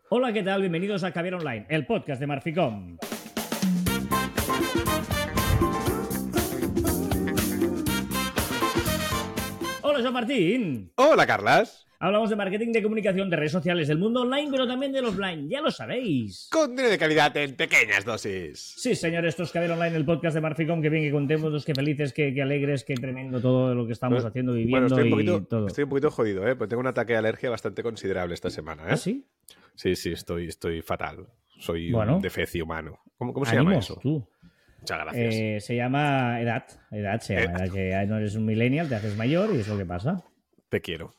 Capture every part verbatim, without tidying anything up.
Hola, ¿qué tal? Bienvenidos a Caviar Online, el podcast de Marficom. Hola, Joan Martín. Hola, Carlas. Hablamos de marketing, de comunicación, de redes sociales, del mundo online, pero también de los offline, ya lo sabéis. Contenido de calidad en pequeñas dosis. Sí, señor, esto es Caviar Online, el podcast de Marficom. Qué bien, qué contentos, qué felices, qué, qué alegres, qué tremendo todo lo que estamos Bueno, haciendo, viviendo bueno, estoy un poquito, y todo. Estoy un poquito jodido, ¿eh? Porque tengo un ataque de alergia bastante considerable esta semana, ¿eh? ¿Ah, sí? Sí, sí, estoy, estoy fatal. Soy Bueno. un defecio humano. ¿Cómo, cómo se Ánimos, llama eso? Tú. Muchas gracias. Eh, se llama edad. Edad se llama. Eh. Edad, que no eres un millennial, te haces mayor y es lo que pasa. Te quiero.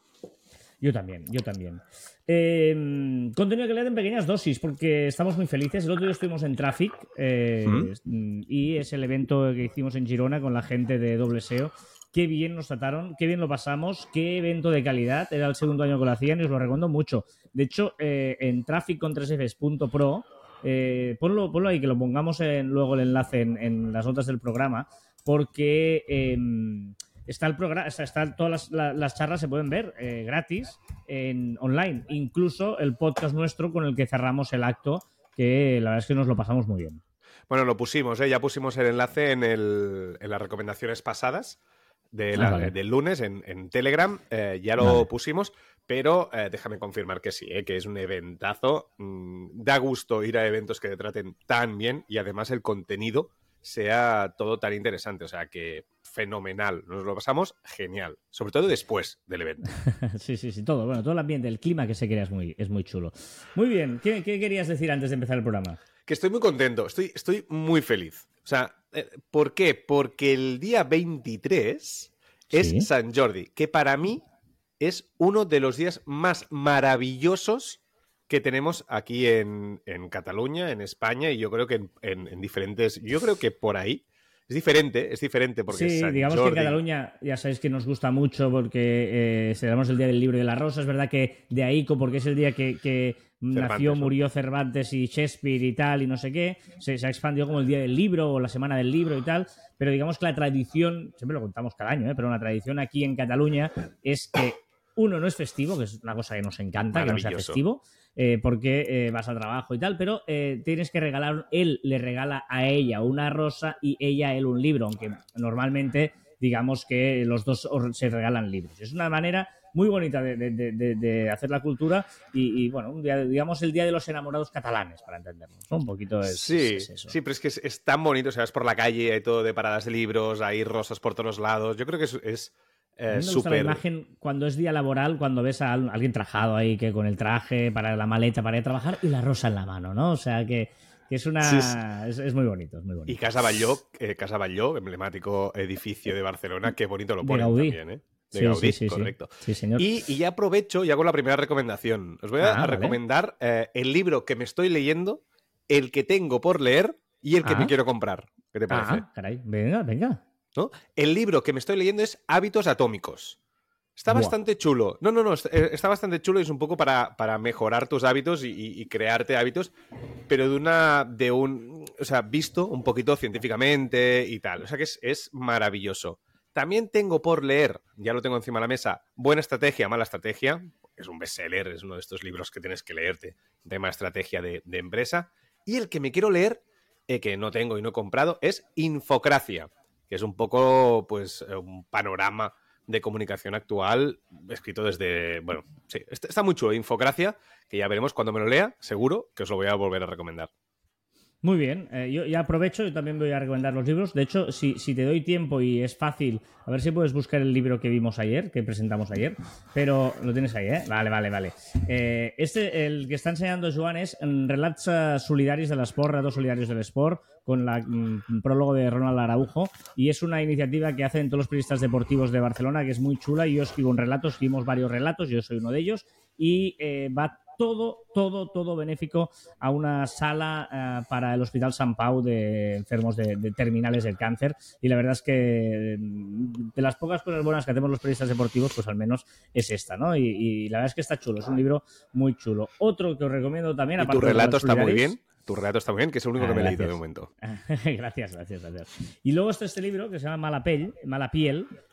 Yo también, yo también. Eh, contenido de calidad en pequeñas dosis, porque estamos muy felices. El otro día estuvimos en Traffic eh, ¿Mm? y es el evento que hicimos en Girona con la gente de Doble S E O. Qué bien nos trataron, qué bien lo pasamos, qué evento de calidad. Era el segundo año que lo hacían y os lo recomiendo mucho. De hecho, eh, en traffic con tres efes punto pro, eh, ponlo, ponlo ahí, que lo pongamos en, luego el enlace en, en las notas del programa, porque... Eh, Está el programa, está, todas las, la, las charlas se pueden ver eh, gratis en online, incluso el podcast nuestro con el que cerramos el acto, que la verdad es que nos lo pasamos muy bien. Bueno, lo pusimos, ¿eh? Ya pusimos el enlace en, el, en las recomendaciones pasadas de la, ah, vale. del lunes en, en Telegram, eh, ya lo vale. pusimos, pero eh, déjame confirmar que sí, ¿eh? Que es un eventazo. Mm, da gusto ir a eventos que te traten tan bien y además el contenido sea todo tan interesante, o sea que fenomenal, nos lo pasamos genial, sobre todo después del evento. Sí, sí, sí, todo, bueno, todo el ambiente, el clima que se crea es muy, es muy chulo. Muy bien, ¿qué, qué querías decir antes de empezar el programa? Que estoy muy contento, estoy, estoy muy feliz. O sea, ¿por qué? Porque el día veintitrés es ¿Sí? San Jordi, que para mí es uno de los días más maravillosos que tenemos aquí en, en Cataluña, en España, y yo creo que en, en, en diferentes... Yo creo que por ahí es diferente, es diferente porque sí, San digamos Jordi... que en Cataluña ya sabéis que nos gusta mucho porque eh, celebramos el Día del Libro y de la Rosa. Es verdad que de ahí, porque es el día que, que nació, ¿no? Murió Cervantes y Shakespeare y tal, y no sé qué, se, se ha expandido como el Día del Libro o la Semana del Libro y tal, pero digamos que la tradición, siempre lo contamos cada año, ¿eh? Pero la tradición aquí en Cataluña es que uno, no es festivo, que es una cosa que nos encanta, que no sea festivo, eh, porque eh, vas al trabajo y tal, pero eh, tienes que regalar, él le regala a ella una rosa y ella a él un libro, aunque normalmente digamos que los dos se regalan libros. Es una manera muy bonita de, de, de, de hacer la cultura y, y, bueno, un día, digamos el Día de los Enamorados Catalanes, para entendernos, ¿no? Un poquito es, sí, es, es eso. Sí, pero es que es, es tan bonito, o sea, es por la calle, hay todo de paradas de libros, hay rosas por todos lados, yo creo que es... es Eh, a mí me gusta super... la imagen cuando es día laboral, cuando ves a alguien trajado ahí que con el traje para la maleta para ir a trabajar y la rosa en la mano, ¿no? O sea que, que es una sí, sí. Es, es muy bonito, es muy bonito. Y Casa Batlló, eh, Casa Batlló, emblemático edificio de Barcelona, qué bonito lo ponen también, ¿eh? De sí, Gaudí, sí, sí, correcto. Sí, señor. Y, y ya aprovecho y hago la primera recomendación. Os voy a, ah, a recomendar vale. eh, el libro que me estoy leyendo, el que tengo por leer y el que ah. me quiero comprar. ¿Qué te parece? Ah, caray, venga, venga. ¿No? El libro que me estoy leyendo es Hábitos Atómicos. Está Buah. bastante chulo. No, no, no, está bastante chulo y es un poco para, para mejorar tus hábitos y, y, y crearte hábitos, pero de una, de un, o sea, visto un poquito científicamente y tal. O sea que es, es maravilloso. También tengo por leer, ya lo tengo encima de la mesa, Buena Estrategia, Mala Estrategia. Es un bestseller, es uno de estos libros que tienes que leerte, tema de estrategia de, de empresa. Y el que me quiero leer, eh, que no tengo y no he comprado, es Infocracia, que es un poco, pues, un panorama de comunicación actual, escrito desde... Bueno, sí, está muy chulo, Infocracia, que ya veremos cuando me lo lea, seguro que os lo voy a volver a recomendar. Muy bien, eh, yo ya aprovecho, yo también voy a recomendar los libros. De hecho, si, si te doy tiempo y es fácil, a ver si puedes buscar el libro que vimos ayer, que presentamos ayer, pero lo tienes ahí, ¿eh? Vale, vale, vale. Eh, este, el que está enseñando Joan es Relats Solidaris de l'Esport, Relatos Solidarios del Sport, con la mm, prólogo de Ronald Araujo, y es una iniciativa que hacen todos los periodistas deportivos de Barcelona, que es muy chula, y yo escribo un relato, escribimos varios relatos, yo soy uno de ellos, y eh, va todo, todo, todo benéfico a una sala uh, para el Hospital Sant Pau de enfermos de, de terminales del cáncer, y la verdad es que de las pocas cosas buenas que hacemos los periodistas deportivos, pues al menos es esta, ¿no? Y, y la verdad es que está chulo, es un libro muy chulo. Otro que os recomiendo también... ¿Y tu relato está muy bien? Tu relato está muy bien, que es el único ah, que me he leído de momento. gracias, gracias, gracias. Y luego está este libro que se llama Mala Pell, Mala Piel,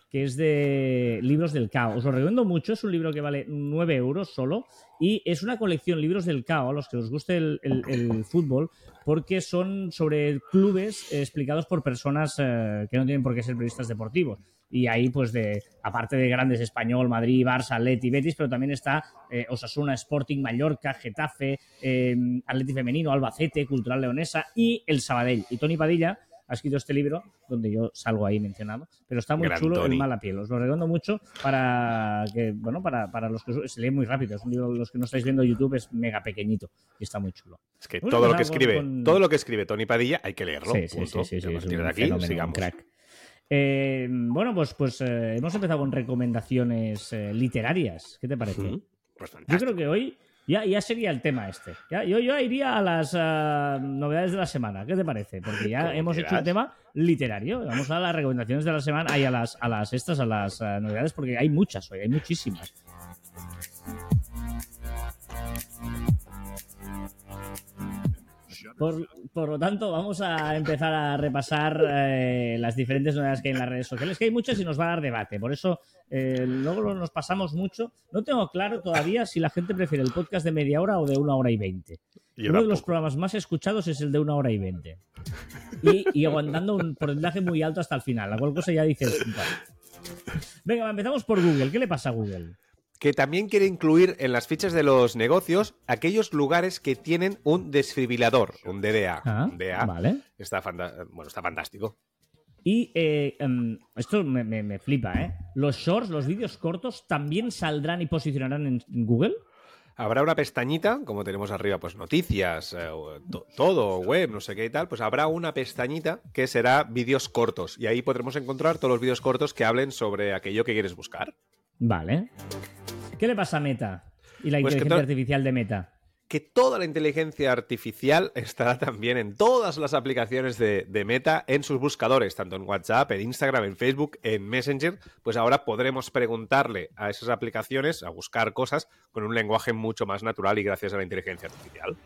que es de Libros del Cao. Os lo recomiendo mucho, es un libro que vale nueve euros solo y es una colección Libros del Cao, a los que os guste el, el, el fútbol, porque son sobre clubes eh, explicados por personas eh, que no tienen por qué ser periodistas deportivos. Y ahí, pues, de aparte de grandes Español, Madrid, Barça, Atleti, Betis, pero también está eh, Osasuna, Sporting, Mallorca, Getafe, eh, Atleti Femenino, Albacete, Cultural Leonesa y el Sabadell. Y Toni Padilla ha escrito este libro, donde yo salgo ahí mencionado, pero está muy Gran chulo, Toni. El mala piel. Os lo recomiendo mucho para que, bueno, para, para los que se lee muy rápido. Es un libro, los que no estáis viendo YouTube, es mega pequeñito y está muy chulo. Es que Vamos todo a lo que empezar escribe, con- todo lo que escribe Toni Padilla hay que leerlo. Sí, sí, punto. sí, sí, sí, Y a es partir un de aquí, fenómeno, un sigamos. crack. Eh, bueno, pues, pues eh, hemos empezado con recomendaciones eh, literarias. ¿Qué te parece? Ujú. Pues Yo fantástico. creo que hoy ya, ya sería el tema este. Ya, yo, yo iría a las ah, novedades de la semana. ¿Qué te parece? Porque ya Como hemos quieras. hecho un tema literario. Vamos a las recomendaciones de la semana y a las, a las estas, a las ah, novedades, porque hay muchas hoy, hay muchísimas. Por, por lo tanto, vamos a empezar a repasar eh, las diferentes novedades que hay en las redes sociales, que hay muchas y nos va a dar debate. Por eso, eh, luego nos pasamos mucho. No tengo claro todavía si la gente prefiere el podcast de media hora o de una hora y veinte. Yo Uno de los tampoco. programas más escuchados es el de una hora y veinte. Y, y aguantando un porcentaje muy alto hasta el final, la cual cosa ya dices... Vale. Venga, empezamos por Google. ¿Qué le pasa a Google? Que también quiere incluir en las fichas de los negocios aquellos lugares que tienen un desfibrilador, un D D A. Ah, un D A vale. está, fanta- bueno, está fantástico. Y eh, em, esto me, me- me flipa, ¿eh? Los shorts, los vídeos cortos, también saldrán y posicionarán en Google. Habrá una pestañita, como tenemos arriba, pues noticias, eh, o to- todo, web, no sé qué y tal, pues habrá una pestañita que será vídeos cortos. Y ahí podremos encontrar todos los vídeos cortos que hablen sobre aquello que quieres buscar. Vale. ¿Qué le pasa a Meta y la Pues que inteligencia to- artificial de Meta? Que toda la inteligencia artificial estará también en todas las aplicaciones de, de Meta, en sus buscadores, tanto en WhatsApp, en Instagram, en Facebook, en Messenger. Pues ahora podremos preguntarle a esas aplicaciones, a buscar cosas, con un lenguaje mucho más natural y gracias a la inteligencia artificial.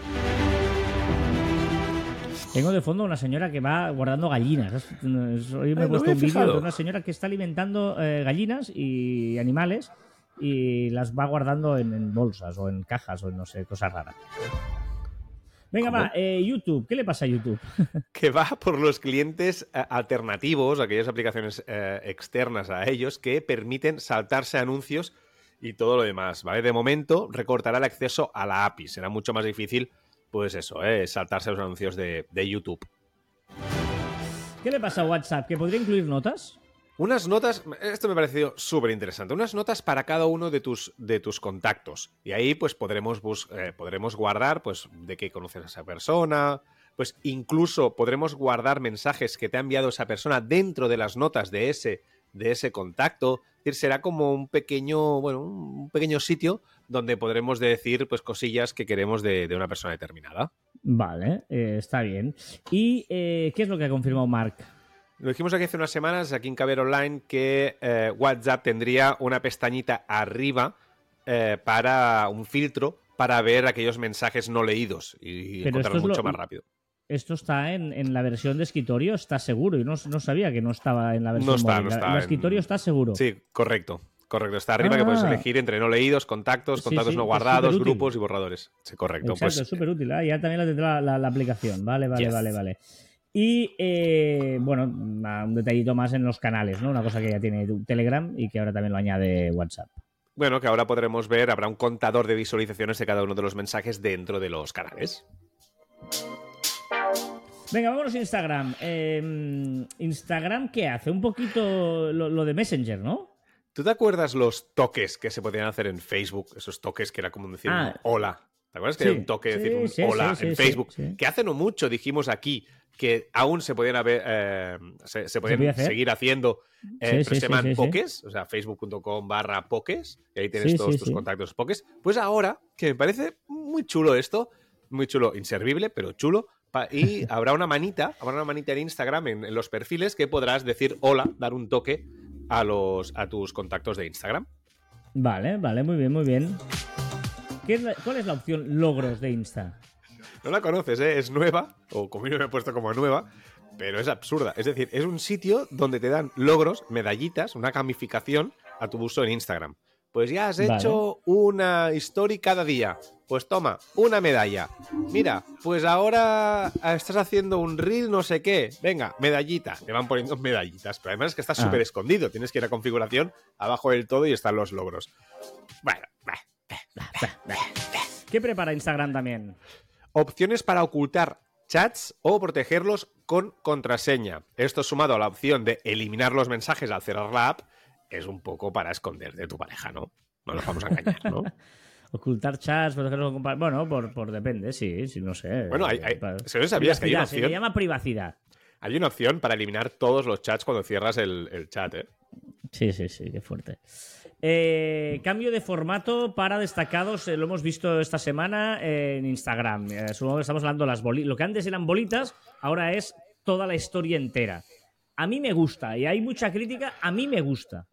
Tengo de fondo una señora que va guardando gallinas. Hoy me he Ay, no puesto me he un vídeo fijado. de una señora que está alimentando eh, gallinas y animales y las va guardando en, en bolsas o en cajas o en no sé, cosas raras. Venga, ¿Cómo? va, eh, YouTube. ¿Qué le pasa a YouTube? Que va por los clientes eh, alternativos, aquellas aplicaciones eh, externas a ellos que permiten saltarse anuncios y todo lo demás, ¿vale? De momento recortará el acceso a la A P I. Será mucho más difícil, pues eso, ¿eh? saltarse los anuncios de, de YouTube. ¿Qué le pasa a WhatsApp? ¿Que podría incluir notas? Unas notas, esto me ha parecido súper interesante, unas notas para cada uno de tus, de tus contactos. Y ahí pues podremos, bus- eh, podremos guardar pues de qué conoces a esa persona, pues incluso podremos guardar mensajes que te ha enviado esa persona dentro de las notas de ese, de ese contacto. Es decir, será como un pequeño, bueno, un pequeño sitio donde podremos decir pues cosillas que queremos de, de una persona determinada. Vale, eh, está bien. ¿Y eh, qué es lo que ha confirmado Mark? Lo dijimos aquí hace unas semanas, aquí en Caber Online, que eh, WhatsApp tendría una pestañita arriba eh, para un filtro para ver aquellos mensajes no leídos y Pero esto encontrarlos es lo- mucho más rápido. Esto está en, en la versión de escritorio, está seguro. Y no, no sabía que no estaba en la versión No está, móvil. no La- está La, en- escritorio está seguro. Sí, correcto. Correcto. Está arriba que Ah. puedes elegir entre no leídos, contactos, Sí, contactos sí, no es guardados, superútil. grupos y borradores. Sí, correcto. Exacto, Pues es súper útil. Ah, ya también la tendrá la, la aplicación. Vale, vale, Yes. vale, vale. Y, eh, bueno, una- un detallito más en los canales, ¿no? Una cosa que ya tiene Telegram y que ahora también lo añade WhatsApp. bueno, que ahora podremos ver, habrá un contador de visualizaciones de cada uno de los mensajes dentro de los canales. Venga, vámonos a Instagram. Eh, Instagram, ¿qué hace? Un poquito lo, lo de Messenger, ¿no? ¿Tú te acuerdas los toques que se podían hacer en Facebook? Esos toques que era como decir Ah. un hola. ¿Te acuerdas que Sí. era un toque de decir Sí, un sí, hola sí, en sí, Facebook? sí, sí. Que hace no mucho dijimos aquí que aún se podían haber, eh, se, se podían podía hacer? seguir haciendo, eh, Sí, pero sí, se sí, llaman sí, sí. pokés, o sea, facebook punto com barra pokés, y ahí tienes Sí, todos sí, tus sí. contactos pokés. Pues ahora, que me parece muy chulo esto, muy chulo, inservible, pero chulo, pa- y habrá una manita, habrá una manita en Instagram, en, en los perfiles, que podrás decir hola, dar un toque a, los, a tus contactos de Instagram. Vale, vale, muy bien, muy bien. ¿Qué es la- ¿Cuál es la opción logros de Insta? No la conoces, ¿eh? Es nueva, o como yo me he puesto como nueva, pero es absurda. Es decir, es un sitio donde te dan logros, medallitas, una gamificación a tu uso en Instagram. Pues ya has Vale. hecho una story cada día. Pues toma, una medalla. Mira, pues ahora estás haciendo un reel no sé qué. Venga, medallita. Te van poniendo medallitas. Pero además es que estás Ah. súper escondido. Tienes que ir a configuración, abajo del todo y están los logros. Bueno, bah. ¿Qué prepara Instagram también? Opciones para ocultar chats o protegerlos con contraseña. Esto sumado a la opción de eliminar los mensajes al cerrar la app, es un poco para esconder de tu pareja, ¿no? No nos vamos a engañar, ¿no? Ocultar chats, protegerlos con... Bueno, por, por depende, sí, sí, no sé. Bueno, hay, hay, Para- ¿sabes? ¿Sabías que hay una Privacidad, se le opción? llama privacidad. Hay una opción para eliminar todos los chats cuando cierras el, el chat, ¿eh? Sí, sí, sí, qué fuerte. Eh, cambio de formato para destacados, eh, lo hemos visto esta semana eh, en Instagram. Eh, supongo que estamos hablando de las bolitas. Lo que antes eran bolitas, ahora es toda la historia entera. A mí me gusta, y hay mucha crítica, a mí me gusta.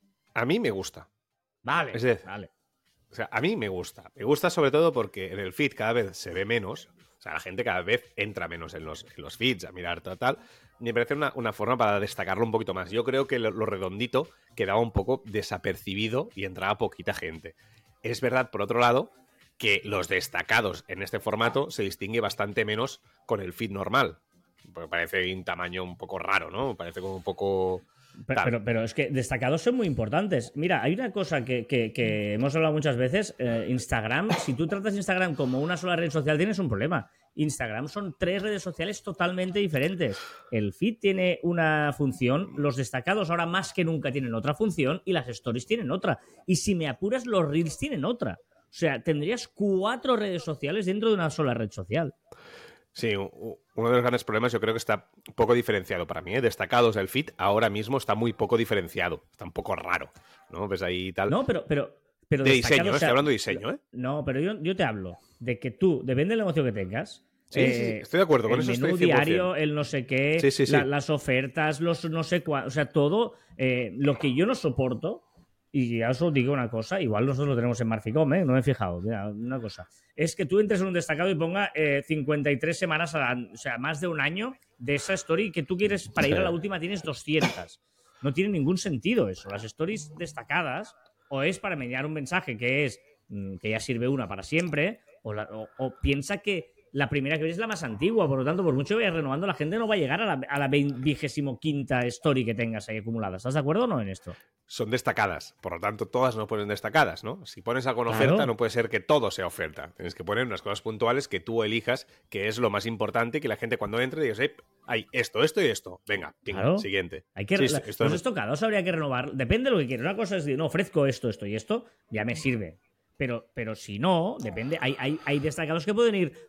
A mí me gusta. Vale, Es decir, vale. O sea, a mí me gusta. Me gusta sobre todo porque en el feed cada vez se ve menos. O sea, la gente cada vez entra menos en los, en los feeds a mirar tal, tal. Me parece una, una forma para destacarlo un poquito más. Yo creo que lo, lo redondito quedaba un poco desapercibido y entraba poquita gente. Es verdad, por otro lado, que los destacados en este formato se distingue bastante menos con el feed normal. Porque parece un tamaño un poco raro, ¿no? Parece como un poco... Pero, pero, pero es que destacados son muy importantes. Mira, hay una cosa que, que, que hemos hablado muchas veces. Eh, Instagram, si tú tratas Instagram como una sola red social, tienes un problema. Instagram son tres redes sociales totalmente diferentes. El feed tiene una función, los destacados ahora más que nunca tienen otra función y las stories tienen otra. Y si me apuras, los reels tienen otra. O sea, tendrías cuatro redes sociales dentro de una sola red social. Sí, uno de los grandes problemas yo creo que está poco diferenciado para mí, ¿eh? Destacados el feed ahora mismo está muy poco diferenciado, está un poco raro, ¿no? Ves ahí tal. No, pero... pero... Pero de destacado, diseño, ¿no? o sea, Estoy hablando de diseño, ¿eh? No, pero yo, yo te hablo de que tú, depende del negocio que tengas. Sí, eh, sí, estoy de acuerdo, con el eso menú estoy cien por cien. diario, el no sé qué, Sí, sí, sí. la- las ofertas, los no sé cuántos, o sea, todo. Eh, lo que yo no soporto, y ya os digo una cosa, igual nosotros lo tenemos en Marficom, ¿eh? No me he fijado, mira, una cosa, es que tú entres en un destacado y ponga eh, cincuenta y tres semanas, a la- o sea, más de un año de esa story que tú quieres, para ir a la última tienes doscientas. No tiene ningún sentido eso. Las stories destacadas o es para mediar un mensaje que es mmm, que ya sirve una para siempre, o, la, o, o piensa que la primera que ves es la más antigua, por lo tanto, por mucho que vayas renovando, la gente no va a llegar a la, a la vigésimo quinta story que tengas ahí acumulada. ¿Estás de acuerdo o no en esto? Son destacadas, por lo tanto, todas no ponen destacadas, ¿no? Si pones algo en Claro. oferta, no puede ser que todo sea oferta. Tienes que poner unas cosas puntuales que tú elijas, que es lo más importante, y que la gente cuando entre diga, hey, hay esto, esto y esto. Venga, venga, Claro. siguiente. Hay que, Sí, sí, la- esto los es- estocados habría que renovar. Depende de lo que quieras. Una cosa es decir, no, ofrezco esto, esto y esto, ya me sirve. Pero, pero si no, depende. Hay, hay, hay destacados que pueden ir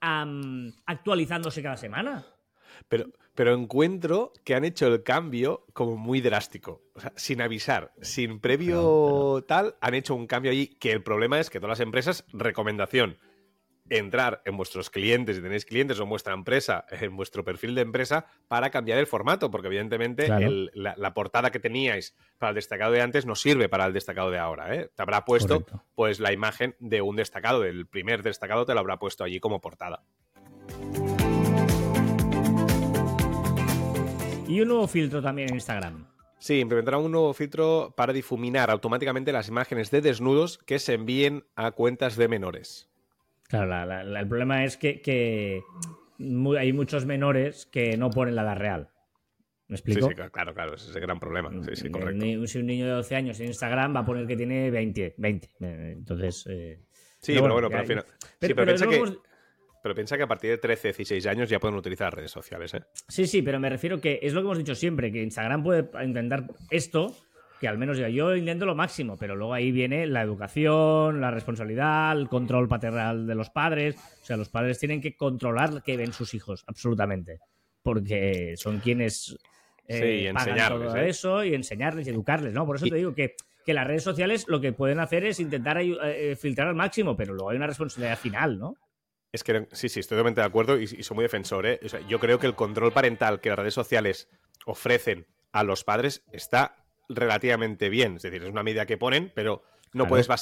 am, actualizándose cada semana. Pero, pero encuentro que han hecho el cambio como muy drástico. O sea, sin avisar, sin previo Pero- tal, han hecho un cambio allí. Que el problema es que todas las empresas, recomendación, entrar en vuestros clientes, si tenéis clientes o en vuestra empresa, en vuestro perfil de empresa, para cambiar el formato, porque evidentemente Claro. el- la, la portada que teníais para el destacado de antes no sirve para el destacado de ahora, ¿eh? Te habrá puesto Correcto. pues la imagen de un destacado, del primer destacado te lo habrá puesto allí como portada. Y un nuevo filtro también en Instagram. Sí, implementará un nuevo filtro para difuminar automáticamente las imágenes de desnudos que se envíen a cuentas de menores. Claro, la- la- la- el problema es que, que mu- hay muchos menores que no ponen la edad real. ¿Me Sí, explico? sí, claro, claro, ese es el gran problema. Sí, sí, El correcto. ni- Si un niño de doce años en Instagram va a poner que tiene veinte. veinte. Eh, Entonces. eh, Sí, pero bueno, pero ya- al final- pero- sí, pero pero piensa es lo que- hemos- Pero piensa que a partir de trece, dieciséis años ya pueden utilizar redes sociales, ¿eh? Sí, sí, pero me refiero que es lo que hemos dicho siempre, que Instagram puede intentar esto, que al menos diga, yo intento lo máximo, pero luego ahí viene la educación, la responsabilidad, el control paternal de los padres. O sea, los padres tienen que controlar que ven sus hijos, absolutamente. Porque son quienes eh, Sí, y pagan enseñarles, todo ¿eh? eso y enseñarles y educarles, ¿no? Por eso Y- te digo que, que las redes sociales lo que pueden hacer es intentar ayu- eh, filtrar al máximo, pero luego hay una responsabilidad final, ¿no? Es que sí, sí, estoy totalmente de acuerdo y, y soy muy defensor, ¿eh? O sea, yo creo que el control parental que las redes sociales ofrecen a los padres está relativamente bien. Es decir, es una medida que ponen, pero no Claro. puedes basar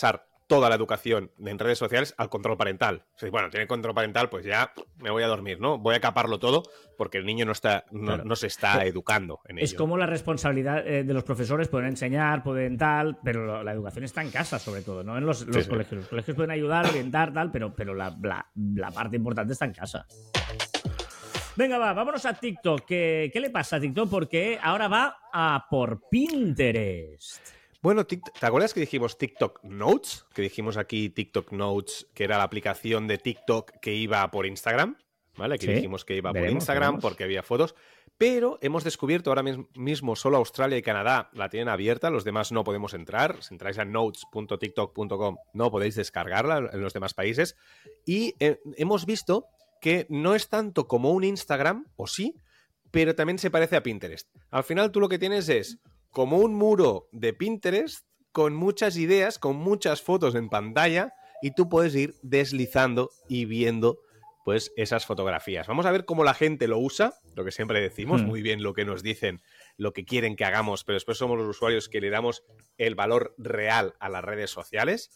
toda la educación en redes sociales al control parental. O sea, bueno, tiene control parental, pues ya me voy a dormir, ¿no? Voy a caparlo todo porque el niño no está no, claro. no se está educando en ello. Es como la responsabilidad eh, de los profesores, pueden enseñar, pueden tal, pero la educación está en casa sobre todo, no en los, los sí, colegios. Sí. Los colegios pueden ayudar, orientar, tal, pero, pero la, la, la parte importante está en casa. Venga, va, vámonos a TikTok. ¿Qué, ¿Qué le pasa a TikTok? Porque ahora va a por Pinterest. Bueno, ¿te acuerdas que dijimos TikTok Notes? Que dijimos aquí TikTok Notes, que era la aplicación de TikTok que iba por Instagram, ¿vale? Que sí, dijimos que iba veremos, por Instagram veremos. Porque había fotos. Pero hemos descubierto ahora mismo solo Australia y Canadá la tienen abierta, los demás no podemos entrar. Si entráis a notes punto tiktok punto com no podéis descargarla en los demás países. Y eh, hemos visto que no es tanto como un Instagram, o sí, pero también se parece a Pinterest. Al final tú lo que tienes es como un muro de Pinterest con muchas ideas, con muchas fotos en pantalla y tú puedes ir deslizando y viendo pues esas fotografías. Vamos a ver cómo la gente lo usa, lo que siempre decimos, hmm. muy bien lo que nos dicen, lo que quieren que hagamos, pero después somos los usuarios que le damos el valor real a las redes sociales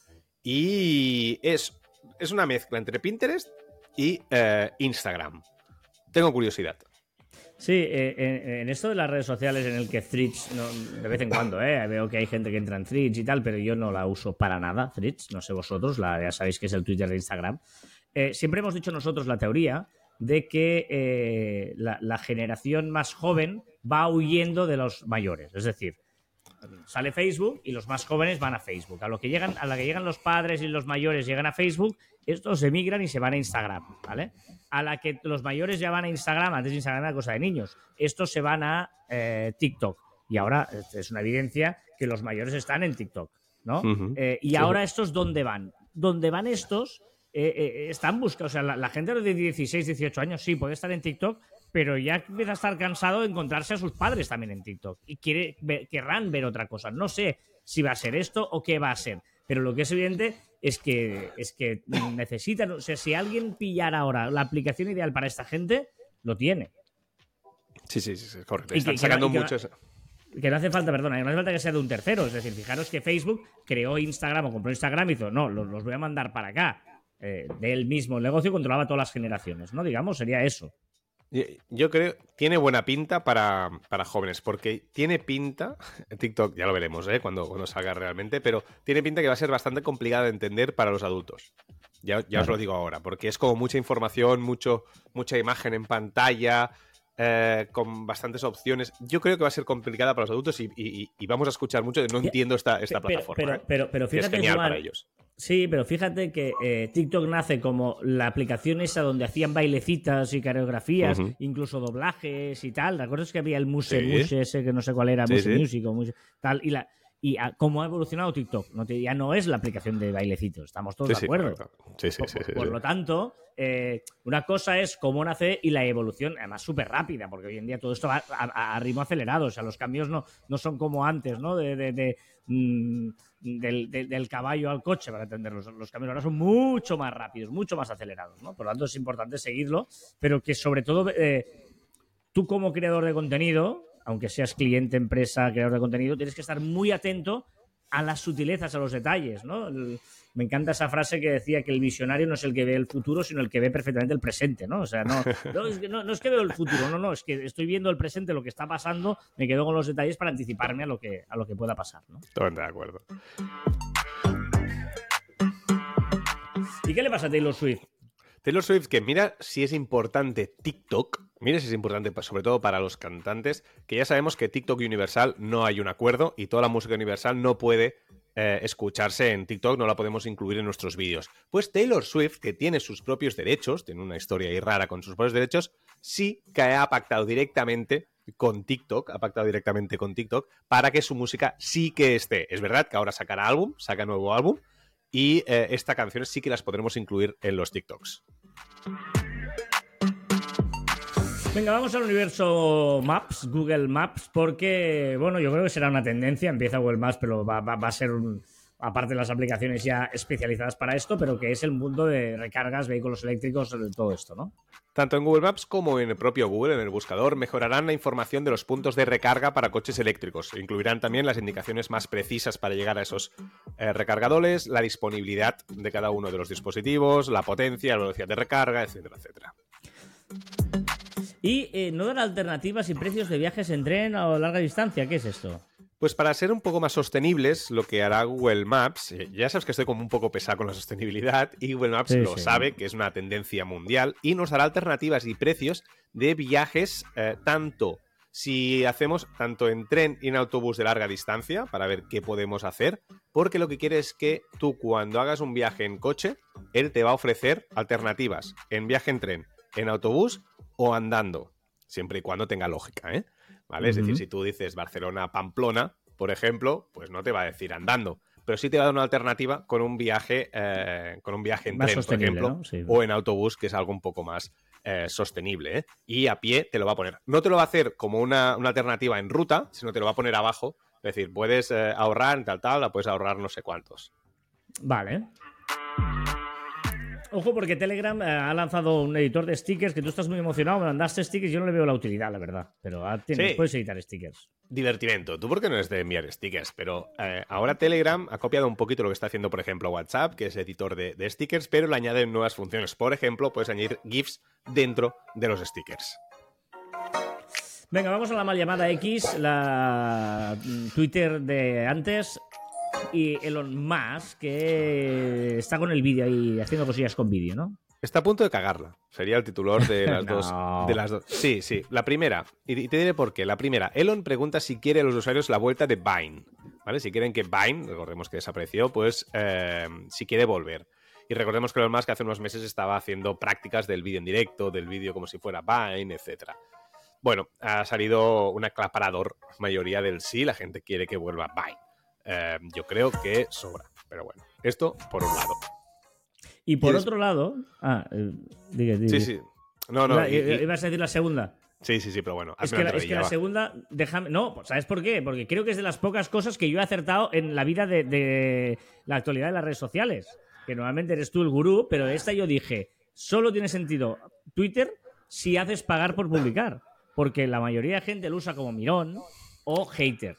y es, es una mezcla entre Pinterest y eh, Instagram. Tengo curiosidad. Sí, eh, en, en esto de las redes sociales en el que Threads, no, de vez en cuando, eh, veo que hay gente que entra en Threads y tal, pero yo no la uso para nada, Threads, no sé vosotros, la, ya sabéis que es el Twitter de Instagram. Eh, siempre hemos dicho nosotros la teoría de que eh, la, la generación más joven va huyendo de los mayores, es decir, sale Facebook y los más jóvenes van a Facebook. A lo que llegan, a la que llegan los padres y los mayores llegan a Facebook, estos emigran y se van a Instagram, ¿vale? A la que los mayores ya van a Instagram, antes de Instagram era cosa de niños, estos se van a eh, TikTok. Y ahora es una evidencia que los mayores están en TikTok, ¿no? Uh-huh. Eh, y sí. Ahora estos, ¿dónde van? ¿Dónde van estos? Eh, eh, están buscando, o sea, la, la gente de dieciséis, dieciocho años sí puede estar en TikTok, pero ya empieza a estar cansado de encontrarse a sus padres también en TikTok y quiere, ver, querrán ver otra cosa. No sé si va a ser esto o qué va a ser, pero lo que es evidente es que, es que necesitan, o sea, si alguien pillara ahora la aplicación ideal para esta gente, lo tiene. Sí, sí, sí, correcto. Están que, sacando que no, muchos... Que no, que no hace falta, perdona, no hace falta que sea de un tercero. Es decir, fijaros que Facebook creó Instagram o compró Instagram y hizo, no, los, los voy a mandar para acá. Eh, de él mismo el negocio controlaba todas las generaciones, ¿no? Digamos, sería eso. Yo creo tiene buena pinta para, para jóvenes, porque tiene pinta, TikTok ya lo veremos ¿eh? cuando, cuando salga realmente, pero tiene pinta que va a ser bastante complicado de entender para los adultos. Ya, ya claro. Os lo digo ahora, porque es como mucha información, mucho, mucha imagen en pantalla, eh, con bastantes opciones. Yo creo que va a ser complicada para los adultos y, y, y vamos a escuchar mucho de no entiendo esta, esta pero, plataforma. Pero, ¿eh? pero, pero fíjate, que es genial Juan, para ellos. Sí, pero fíjate que eh, TikTok nace como la aplicación esa donde hacían bailecitas y coreografías, uh-huh. incluso doblajes y tal. ¿Recuerdas que había el Muse, sí. Muse ese que no sé cuál era, sí, Muse sí. Music o Muse, tal? Y, la, y a, cómo ha evolucionado TikTok. No te, ya no es la aplicación de bailecitos, estamos todos sí, de acuerdo. Sí, sí, por, sí, sí, por sí. lo tanto, eh, una cosa es cómo nace y la evolución, además súper rápida, porque hoy en día todo esto va a, a, a ritmo acelerado. O sea, los cambios no, no son como antes, ¿no? De... de, de mmm, Del, del, del caballo al coche, para entenderlos. Los cambios ahora son mucho más rápidos, mucho más acelerados, ¿no? Por lo tanto, es importante seguirlo, pero que sobre todo eh, tú como creador de contenido, aunque seas cliente, empresa, creador de contenido, tienes que estar muy atento a las sutilezas, a los detalles, ¿no? El, me encanta esa frase que decía que el visionario no es el que ve el futuro, sino el que ve perfectamente el presente, ¿no? O sea, no, no, es, que, no, no es que veo el futuro, no, no, es que estoy viendo el presente, lo que está pasando, me quedo con los detalles para anticiparme a lo que, a lo que pueda pasar, ¿no? Totalmente de acuerdo. ¿Y qué le pasa a Taylor Swift? Taylor Swift, que mira si es importante TikTok, mira si es importante sobre todo para los cantantes, que ya sabemos que TikTok y Universal no hay un acuerdo y toda la música Universal no puede eh, escucharse en TikTok, no la podemos incluir en nuestros vídeos. Pues Taylor Swift, que tiene sus propios derechos, tiene una historia ahí rara con sus propios derechos, sí que ha pactado directamente con TikTok, ha pactado directamente con TikTok para que su música sí que esté. Es verdad que ahora sacará álbum, saca nuevo álbum, y eh, estas canciones sí que las podremos incluir en los TikToks. Venga, vamos al universo Maps, Google Maps, porque, bueno, yo creo que será una tendencia. Empieza Google Maps, pero va, va, va a ser un, aparte de las aplicaciones ya especializadas para esto, pero que es el mundo de recargas, vehículos eléctricos, todo esto, ¿no? Tanto en Google Maps como en el propio Google, en el buscador, mejorarán la información de los puntos de recarga para coches eléctricos. Incluirán también las indicaciones más precisas para llegar a esos eh, recargadores, la disponibilidad de cada uno de los dispositivos, la potencia, la velocidad de recarga, etcétera, etcétera. Y eh, no dan alternativas y precios de viajes en tren a larga distancia. ¿Qué es esto? Pues para ser un poco más sostenibles, lo que hará Google Maps, eh, ya sabes que estoy como un poco pesado con la sostenibilidad, y Google Maps sí, lo sí. sabe, que es una tendencia mundial, y nos dará alternativas y precios de viajes, eh, tanto si hacemos tanto en tren y en autobús de larga distancia, para ver qué podemos hacer, porque lo que quiere es que tú, cuando hagas un viaje en coche, él te va a ofrecer alternativas en viaje en tren, en autobús o andando, siempre y cuando tenga lógica, ¿eh? ¿Vale? Uh-huh. Es decir, si tú dices Barcelona-Pamplona, por ejemplo, pues no te va a decir andando, pero sí te va a dar una alternativa con un viaje, eh, con un viaje en más tren, por ejemplo, ¿no? Sí. O en autobús, que es algo un poco más eh, sostenible, ¿eh? Y a pie te lo va a poner. No te lo va a hacer como una, una alternativa en ruta, sino te lo va a poner abajo. Es decir, puedes eh, ahorrar, tal, tal, la puedes ahorrar no sé cuántos. Vale. Ojo, porque Telegram eh, ha lanzado un editor de stickers que tú estás muy emocionado, me mandaste stickers y yo no le veo la utilidad, la verdad. Pero ah, tienes, sí. Puedes editar stickers. Divertimento. Tú porque no eres de enviar stickers, pero eh, ahora Telegram ha copiado un poquito lo que está haciendo, por ejemplo, WhatsApp, que es editor de, de stickers, pero le añaden nuevas funciones. Por ejemplo, puedes añadir GIFs dentro de los stickers. Venga, vamos a la mal llamada X, la Twitter de antes. Y Elon Musk, que está con el vídeo ahí, haciendo cosillas con vídeo, ¿no? Está a punto de cagarla. Sería el titular de las, no. dos, de las dos. Sí, sí. La primera, y te diré por qué. La primera, Elon pregunta si quiere a los usuarios la vuelta de Vine, ¿vale? Si quieren que Vine, recordemos que desapareció, pues eh, si quiere volver. Y recordemos que Elon Musk hace unos meses estaba haciendo prácticas del vídeo en directo, del vídeo como si fuera Vine, etcétera. Bueno, ha salido un aclaparador mayoría del sí, la gente quiere que vuelva Vine. Eh, yo creo que sobra, pero bueno, esto por un lado. Y por y otro es... lado... Ah, eh, diga, diga. Sí, sí. No, no. Iba, y, y... Ibas a decir la segunda. Sí, sí, sí, pero bueno. Es que, la, es que la segunda, déjame... No, ¿sabes por qué? Porque creo que es de las pocas cosas que yo he acertado en la vida de, de la actualidad de las redes sociales. Que normalmente eres tú el gurú, pero esta yo dije, solo tiene sentido Twitter si haces pagar por publicar. Porque la mayoría de gente lo usa como mirón o hater.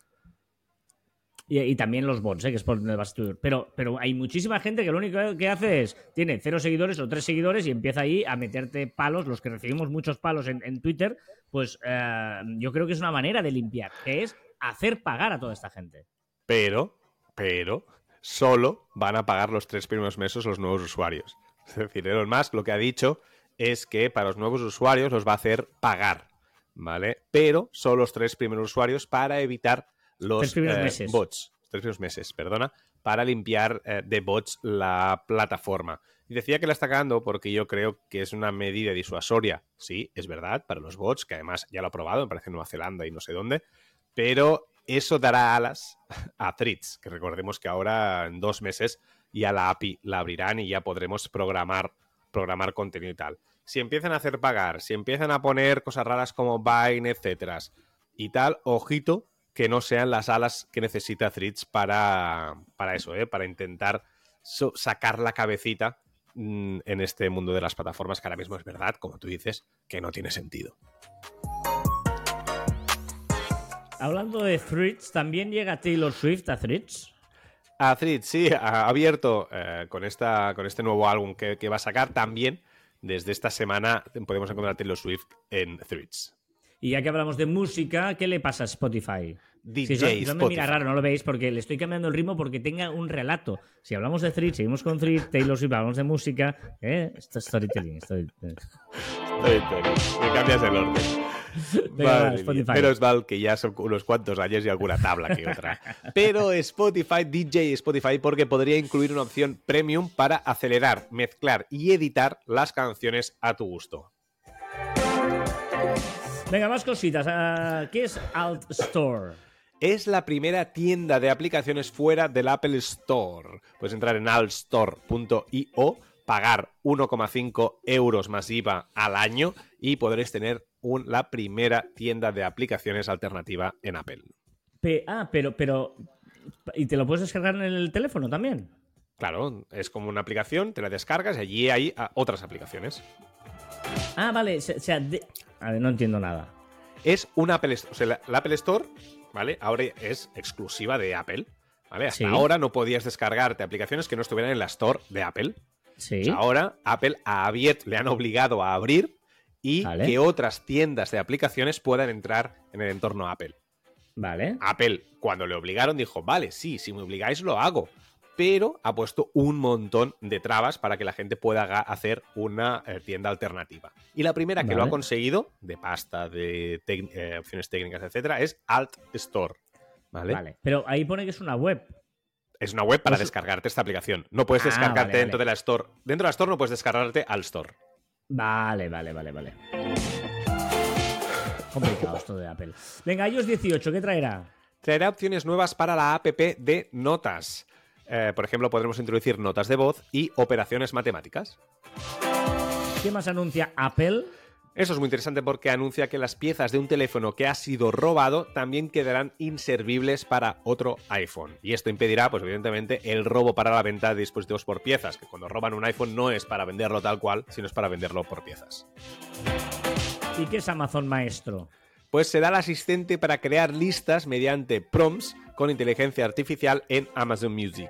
Y, y también los bots, ¿eh? Que es por donde vas a estudiar. Pero, pero hay muchísima gente que lo único que hace es, tiene cero seguidores o tres seguidores y empieza ahí a meterte palos, los que recibimos muchos palos en, en Twitter, pues eh, yo creo que es una manera de limpiar, que es hacer pagar a toda esta gente. Pero, pero, solo van a pagar los tres primeros meses los nuevos usuarios. Es decir, Elon Musk lo que ha dicho es que para los nuevos usuarios los va a hacer pagar, ¿vale? Pero solo los tres primeros usuarios para evitar los eh, bots, tres primeros meses, perdona, para limpiar eh, de bots la plataforma. Y decía que la está cagando porque yo creo que es una medida disuasoria. Sí, es verdad, para los bots, que además ya lo ha probado, me parece en Nueva Zelanda y no sé dónde, pero eso dará alas a Threads, que recordemos que ahora en dos meses ya la A P I la abrirán y ya podremos programar, programar contenido y tal. Si empiezan a hacer pagar, si empiezan a poner cosas raras como Vine, etcétera, y tal, ojito, que no sean las alas que necesita Threads para, para eso, ¿eh? Para intentar so sacar la cabecita mmm, en este mundo de las plataformas, que ahora mismo es verdad, como tú dices, que no tiene sentido. Hablando de Threads, ¿también llega Taylor Swift a Threads? A Threads, sí, ha abierto eh, con, esta, con este nuevo álbum que, que va a sacar. También, desde esta semana, podemos encontrar a Taylor Swift en Threads. Y ya que hablamos de música, ¿qué le pasa a Spotify? D J si Spotify. No me mira raro, no lo veis, porque le estoy cambiando el ritmo porque tenga un relato. Si hablamos de Threads, seguimos con Threads, Taylor Swift, hablamos de música. ¿Eh? Esto es storytelling. storytelling. storytelling. Me cambias el orden. Venga, Spotify. Menos mal que ya son unos cuantos años y alguna tabla que otra. Pero Spotify, D J Spotify, porque podría incluir una opción premium para acelerar, mezclar y editar las canciones a tu gusto. Venga, más cositas. Uh, ¿Qué es Alt Store? Es la primera tienda de aplicaciones fuera del Apple Store. Puedes entrar en alt store punto i o, pagar uno coma cinco euros más I V A al año y podréis tener un, la primera tienda de aplicaciones alternativa en Apple. Pe ah, pero, pero ¿Y te lo puedes descargar en el teléfono también? Claro, es como una aplicación, te la descargas y allí hay ah, otras aplicaciones. Ah, vale. O sea, de... a ver, no entiendo nada. Es una Apple Store. O sea, la, la Apple Store, ¿vale? Ahora es exclusiva de Apple, ¿vale? Hasta Sí. ahora no podías descargarte aplicaciones que no estuvieran en la Store de Apple. Sí. O sea, ahora Apple ha abierto, le han obligado a abrir y Vale. que otras tiendas de aplicaciones puedan entrar en el entorno Apple. Vale. Apple, cuando le obligaron, dijo, vale, sí, si me obligáis lo hago. Pero ha puesto un montón de trabas para que la gente pueda hacer una eh, tienda alternativa. Y la primera que Vale. lo ha conseguido, de pasta, de eh, opciones técnicas, etcétera, es Alt Store. ¿Vale? Vale. Pero ahí pone que es una web. Es una web para Pues... descargarte esta aplicación. No puedes Ah, descargarte vale, dentro vale. de la Store. Dentro de la Store no puedes descargarte al Store. Vale, vale, vale, vale. Complicado esto de Apple. Venga, iOS dieciocho, ¿qué traerá? Traerá opciones nuevas para la app de notas. Eh, por ejemplo, podremos introducir notas de voz y operaciones matemáticas. ¿Qué más anuncia Apple? Eso es muy interesante porque anuncia que las piezas de un teléfono que ha sido robado también quedarán inservibles para otro iPhone. Y esto impedirá, pues evidentemente, el robo para la venta de dispositivos por piezas, que cuando roban un iPhone no es para venderlo tal cual, sino es para venderlo por piezas. ¿Y qué es Amazon Maestro? Pues será el asistente para crear listas mediante prompts con inteligencia artificial en Amazon Music.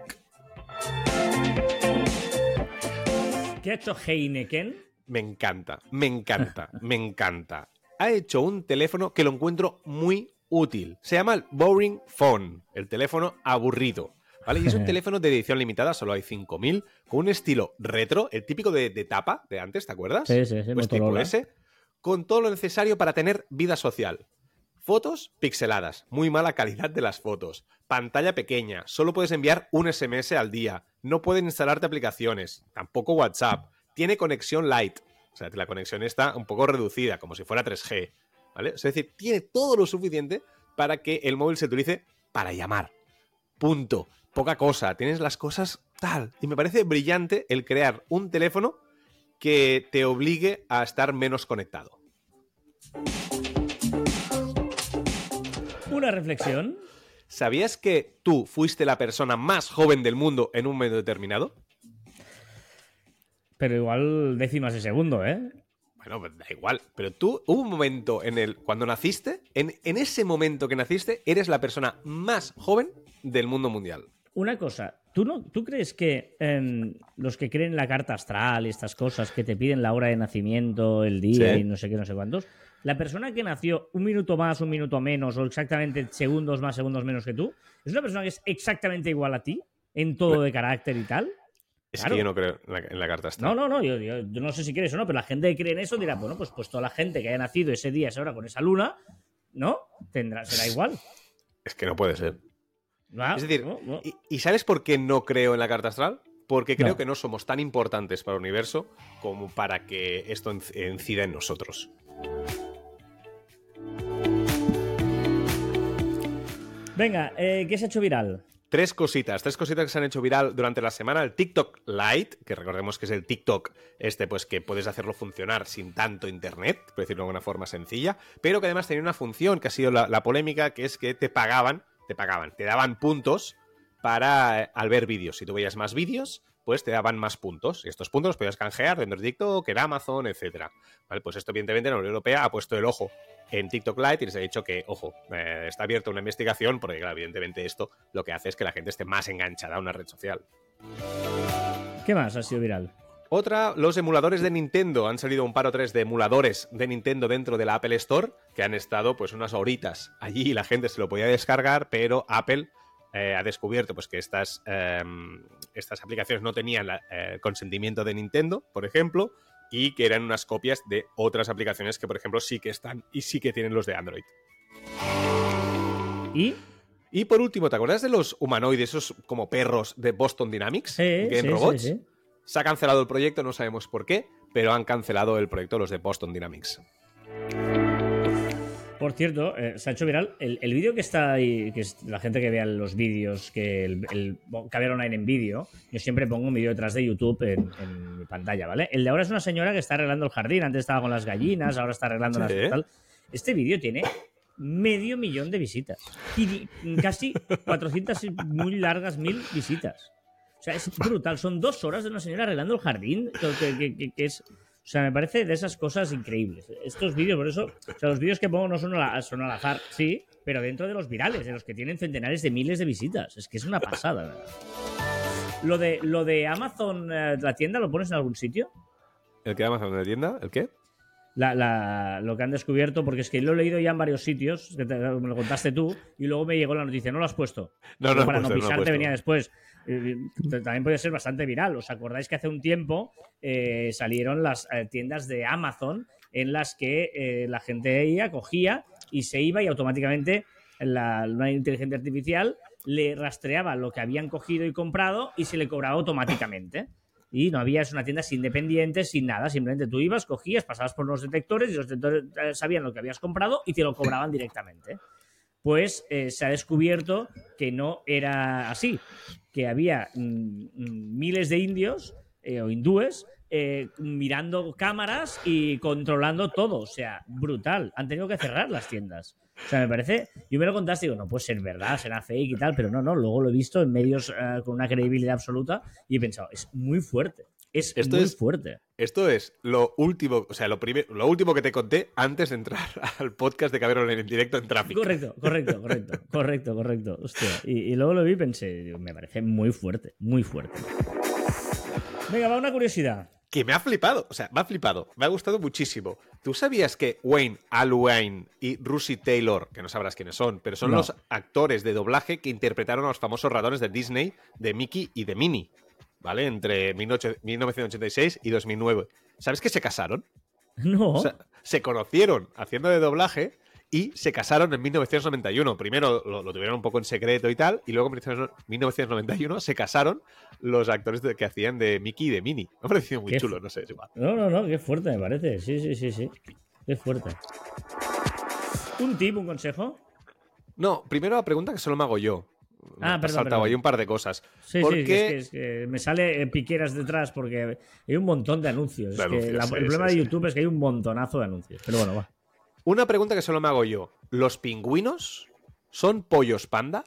¿Qué ha hecho Heineken? Me encanta, me encanta, me encanta. Ha hecho un teléfono que lo encuentro muy útil. Se llama el Boring Phone, el teléfono aburrido. ¿Vale? Y es un teléfono de edición limitada, solo hay cinco mil, con un estilo retro, el típico de, de tapa de antes, ¿te acuerdas? Sí, sí, sí, Pues tipo Motorola. ese, con todo lo necesario para tener vida social. Fotos pixeladas, muy mala calidad de las fotos. Pantalla pequeña, solo puedes enviar un ese eme ese al día. No pueden instalarte aplicaciones, tampoco WhatsApp. Tiene conexión light, o sea, la conexión está un poco reducida, como si fuera tres G, ¿vale? Es decir, tiene todo lo suficiente para que el móvil se utilice para llamar. Punto. Poca cosa, tienes las cosas tal. Y me parece brillante el crear un teléfono que te obligue a estar menos conectado. Una reflexión. ¿Sabías que tú fuiste la persona más joven del mundo en un momento determinado? Pero igual décimas de segundo, ¿eh? Bueno, pues da igual. Pero tú, hubo un momento en el... Cuando naciste, en, en ese momento que naciste, eres la persona más joven del mundo mundial. Una cosa, ¿tú, no, ¿tú crees que eh, los que creen en la carta astral y estas cosas que te piden la hora de nacimiento, el día Sí. y no sé qué, no sé cuántos, la persona que nació un minuto más, un minuto menos o exactamente segundos más, segundos menos que tú, es una persona que es exactamente igual a ti en todo de carácter y tal? Es Claro. que yo no creo en la, en la carta astral. No, no, no, yo, yo, yo no sé si crees o no, pero la gente que cree en eso dirá, bueno, pues, pues toda la gente que haya nacido ese día, esa hora con esa luna, ¿no? Tendrá, será igual. Es que no puede ser. Ah, Es decir, no, no. ¿y, y sabes por qué no creo en la carta astral? Porque creo No. que no somos tan importantes para el universo como para que esto enc- incida en nosotros. Venga, eh, ¿qué se ha hecho viral? Tres cositas, tres cositas que se han hecho viral durante la semana. El TikTok Lite, que recordemos que es el TikTok este, pues que puedes hacerlo funcionar sin tanto internet, por decirlo de alguna forma sencilla, pero que además tenía una función que ha sido la, la polémica, que es que te pagaban, te pagaban, te daban puntos para, eh, al ver vídeos. Si tú veías más vídeos, pues te daban más puntos. Y estos puntos los podías canjear dentro de TikTok, en Amazon, etcétera. Vale, pues esto evidentemente la Unión Europea ha puesto el ojo en TikTok Lite y les ha dicho que, ojo, eh, está abierta una investigación porque, claro, evidentemente esto lo que hace es que la gente esté más enganchada a una red social. ¿Qué más ha sido viral? Otra, los emuladores de Nintendo. Han salido un par o tres de emuladores de Nintendo dentro de la Apple Store que han estado pues unas horitas allí y la gente se lo podía descargar, pero Apple eh, ha descubierto pues que estas, eh, estas aplicaciones no tenían la, eh, consentimiento de Nintendo, por ejemplo, y que eran unas copias de otras aplicaciones que, por ejemplo, sí que están y sí que tienen los de Android. ¿Y? Y por último, ¿te acuerdas de los humanoides, esos como perros de Boston Dynamics? Sí, Game sí, Robots. sí, sí. Se ha cancelado el proyecto, no sabemos por qué, pero han cancelado el proyecto los de Boston Dynamics. Por cierto, eh, se ha hecho viral el, el vídeo que está ahí, que es la gente que vea los vídeos, que el, el Caviar Online en vídeo, yo siempre pongo un vídeo detrás de YouTube en, en mi pantalla, ¿vale? El de ahora es una señora que está arreglando el jardín, antes estaba con las gallinas, ahora está arreglando Sí. las tal. Este vídeo tiene medio millón de visitas. Y casi cuatrocientas muy largas mil visitas. O sea, es brutal. Son dos horas de una señora arreglando el jardín, que, que, que, que es... O sea, me parece de esas cosas increíbles. Estos vídeos, por eso... O sea, los vídeos que pongo no son al, son al azar, sí, pero dentro de los virales, de los que tienen centenares de miles de visitas. Es que es una pasada, ¿verdad? Lo de, lo de Amazon, la tienda, ¿lo pones en algún sitio? ¿El que Amazon de tienda? ¿El qué? La, la, lo que han descubierto, porque es que lo he leído ya en varios sitios, que te, me lo contaste tú, y luego me llegó la noticia, no lo has puesto. No, no, para puesto, no pisarte no he venía después. Eh, también puede ser bastante viral. ¿Os acordáis que hace un tiempo eh, salieron las eh, tiendas de Amazon en las que eh, la gente ella cogía y se iba y automáticamente la, una inteligencia artificial le rastreaba lo que habían cogido y comprado y se le cobraba automáticamente? Y no había, es una tienda sin dependientes, sin nada. Simplemente tú ibas, cogías, pasabas por los detectores y los detectores sabían lo que habías comprado y te lo cobraban directamente. Pues eh, se ha descubierto que no era así. Que había mm, miles de indios eh, o hindúes eh, mirando cámaras y controlando todo. O sea, brutal. Han tenido que cerrar las tiendas. O sea, me parece... Yo me lo contaste y digo, no puede ser verdad, será fake y tal, pero no, no. Luego lo he visto en medios eh, con una credibilidad absoluta y he pensado, es muy fuerte. Es esto muy es, fuerte. Esto es lo último, o sea, lo, primer, lo último que te conté antes de entrar al podcast de Cabrón en directo en tráfico. Correcto, correcto, correcto, correcto, correcto. Hostia. Y, y luego lo vi y pensé, digo, me parece muy fuerte, muy fuerte. Venga, va una curiosidad. Que me ha flipado, o sea, me ha flipado, me ha gustado muchísimo. ¿Tú sabías que Wayne, Al Wayne y Russi Taylor, que no sabrás quiénes son, pero son no. los actores de doblaje que interpretaron a los famosos ratones de Disney, de Mickey y de Minnie, ¿vale? Entre mil novecientos ochenta y seis y dos mil nueve. ¿Sabes que se casaron? No. O sea, se conocieron haciendo de doblaje y se casaron en mil novecientos noventa y uno. Primero lo, lo tuvieron un poco en secreto y tal, y luego en mil novecientos noventa y uno se casaron los actores de, que hacían de Mickey y de Minnie. Me ha parecido muy chulo, no sé, es igual. No, no, no, qué fuerte me parece. Sí, sí, sí, sí. Qué fuerte. ¿Un tip, un consejo? No, primero la pregunta que solo me hago yo. Me ah, perdón, saltado perdón. ahí un par de cosas. Sí, porque... sí, es que, es que me sale piqueras detrás porque hay un montón de anuncios. De es anuncios que la, sí, el problema sí, de sí. YouTube es que hay un montonazo de anuncios. Pero bueno, va. Una pregunta que solo me hago yo. ¿Los pingüinos son pollos panda?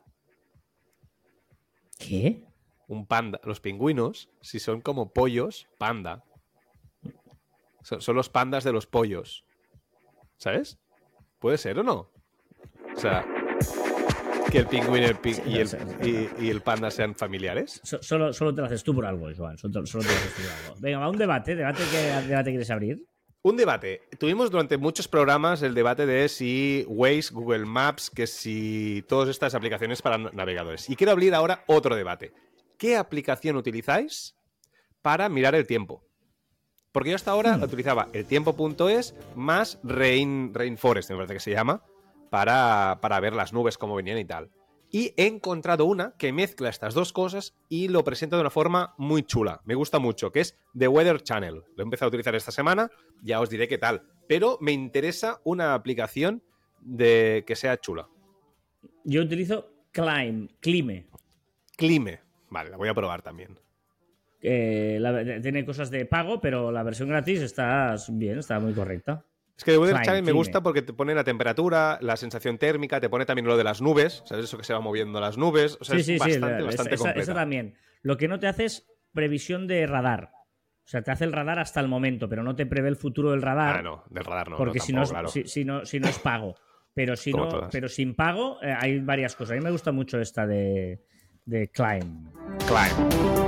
¿Qué? Un panda. Los pingüinos, si son como pollos, panda. Son, son los pandas de los pollos. ¿Sabes? ¿Puede ser o no? O sea, que el pingüino el ping y, el, y, y el panda sean familiares. So, solo, solo te lo haces tú por algo, Joan. Solo, solo te lo haces tú por algo. Venga, va un debate. ¿Debate qué debate quieres abrir? Un debate. Tuvimos durante muchos programas el debate de si Waze, Google Maps, que si todas estas aplicaciones para navegadores. Y quiero abrir ahora otro debate. ¿Qué aplicación utilizáis para mirar el tiempo? Porque yo hasta ahora hmm. utilizaba el tiempo punto es más Rain, Rainforest, me parece que se llama, para, para ver las nubes, cómo venían y tal. Y he encontrado una que mezcla estas dos cosas y lo presenta de una forma muy chula. Me gusta mucho, que es The Weather Channel. Lo he empezado a utilizar esta semana, ya os diré qué tal. Pero me interesa una aplicación de que sea chula. Yo utilizo Climb, Clime. Clime. Vale, la voy a probar también. Eh, la, tiene cosas de pago, pero la versión gratis está bien, está muy correcta. Es que The Weather Channel me gusta porque te pone la temperatura, la sensación térmica, te pone también lo de las nubes, ¿sabes? Eso que se va moviendo las nubes. O sea, sí, es sí, bastante, sí, bastante esa, completa. esa también. Lo que no te hace es previsión de radar. O sea, te hace el radar hasta el momento, pero no te prevé el futuro del radar. Ah, no, del radar no. Porque no, si, tampoco, no, claro. si, si, no, si no es pago. Pero, si no, pero sin pago eh, hay varias cosas. A mí me gusta mucho esta de, de Climb. Climb.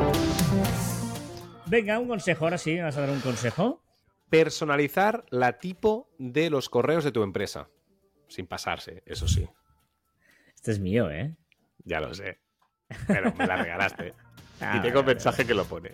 Venga, un consejo. Ahora sí, ¿me vas a dar un consejo? Personalizar la tipo de los correos de tu empresa. Sin pasarse, eso sí. Este es mío, ¿eh? Ya lo sé. Pero me la regalaste. ah, y tengo un mensaje que lo pone.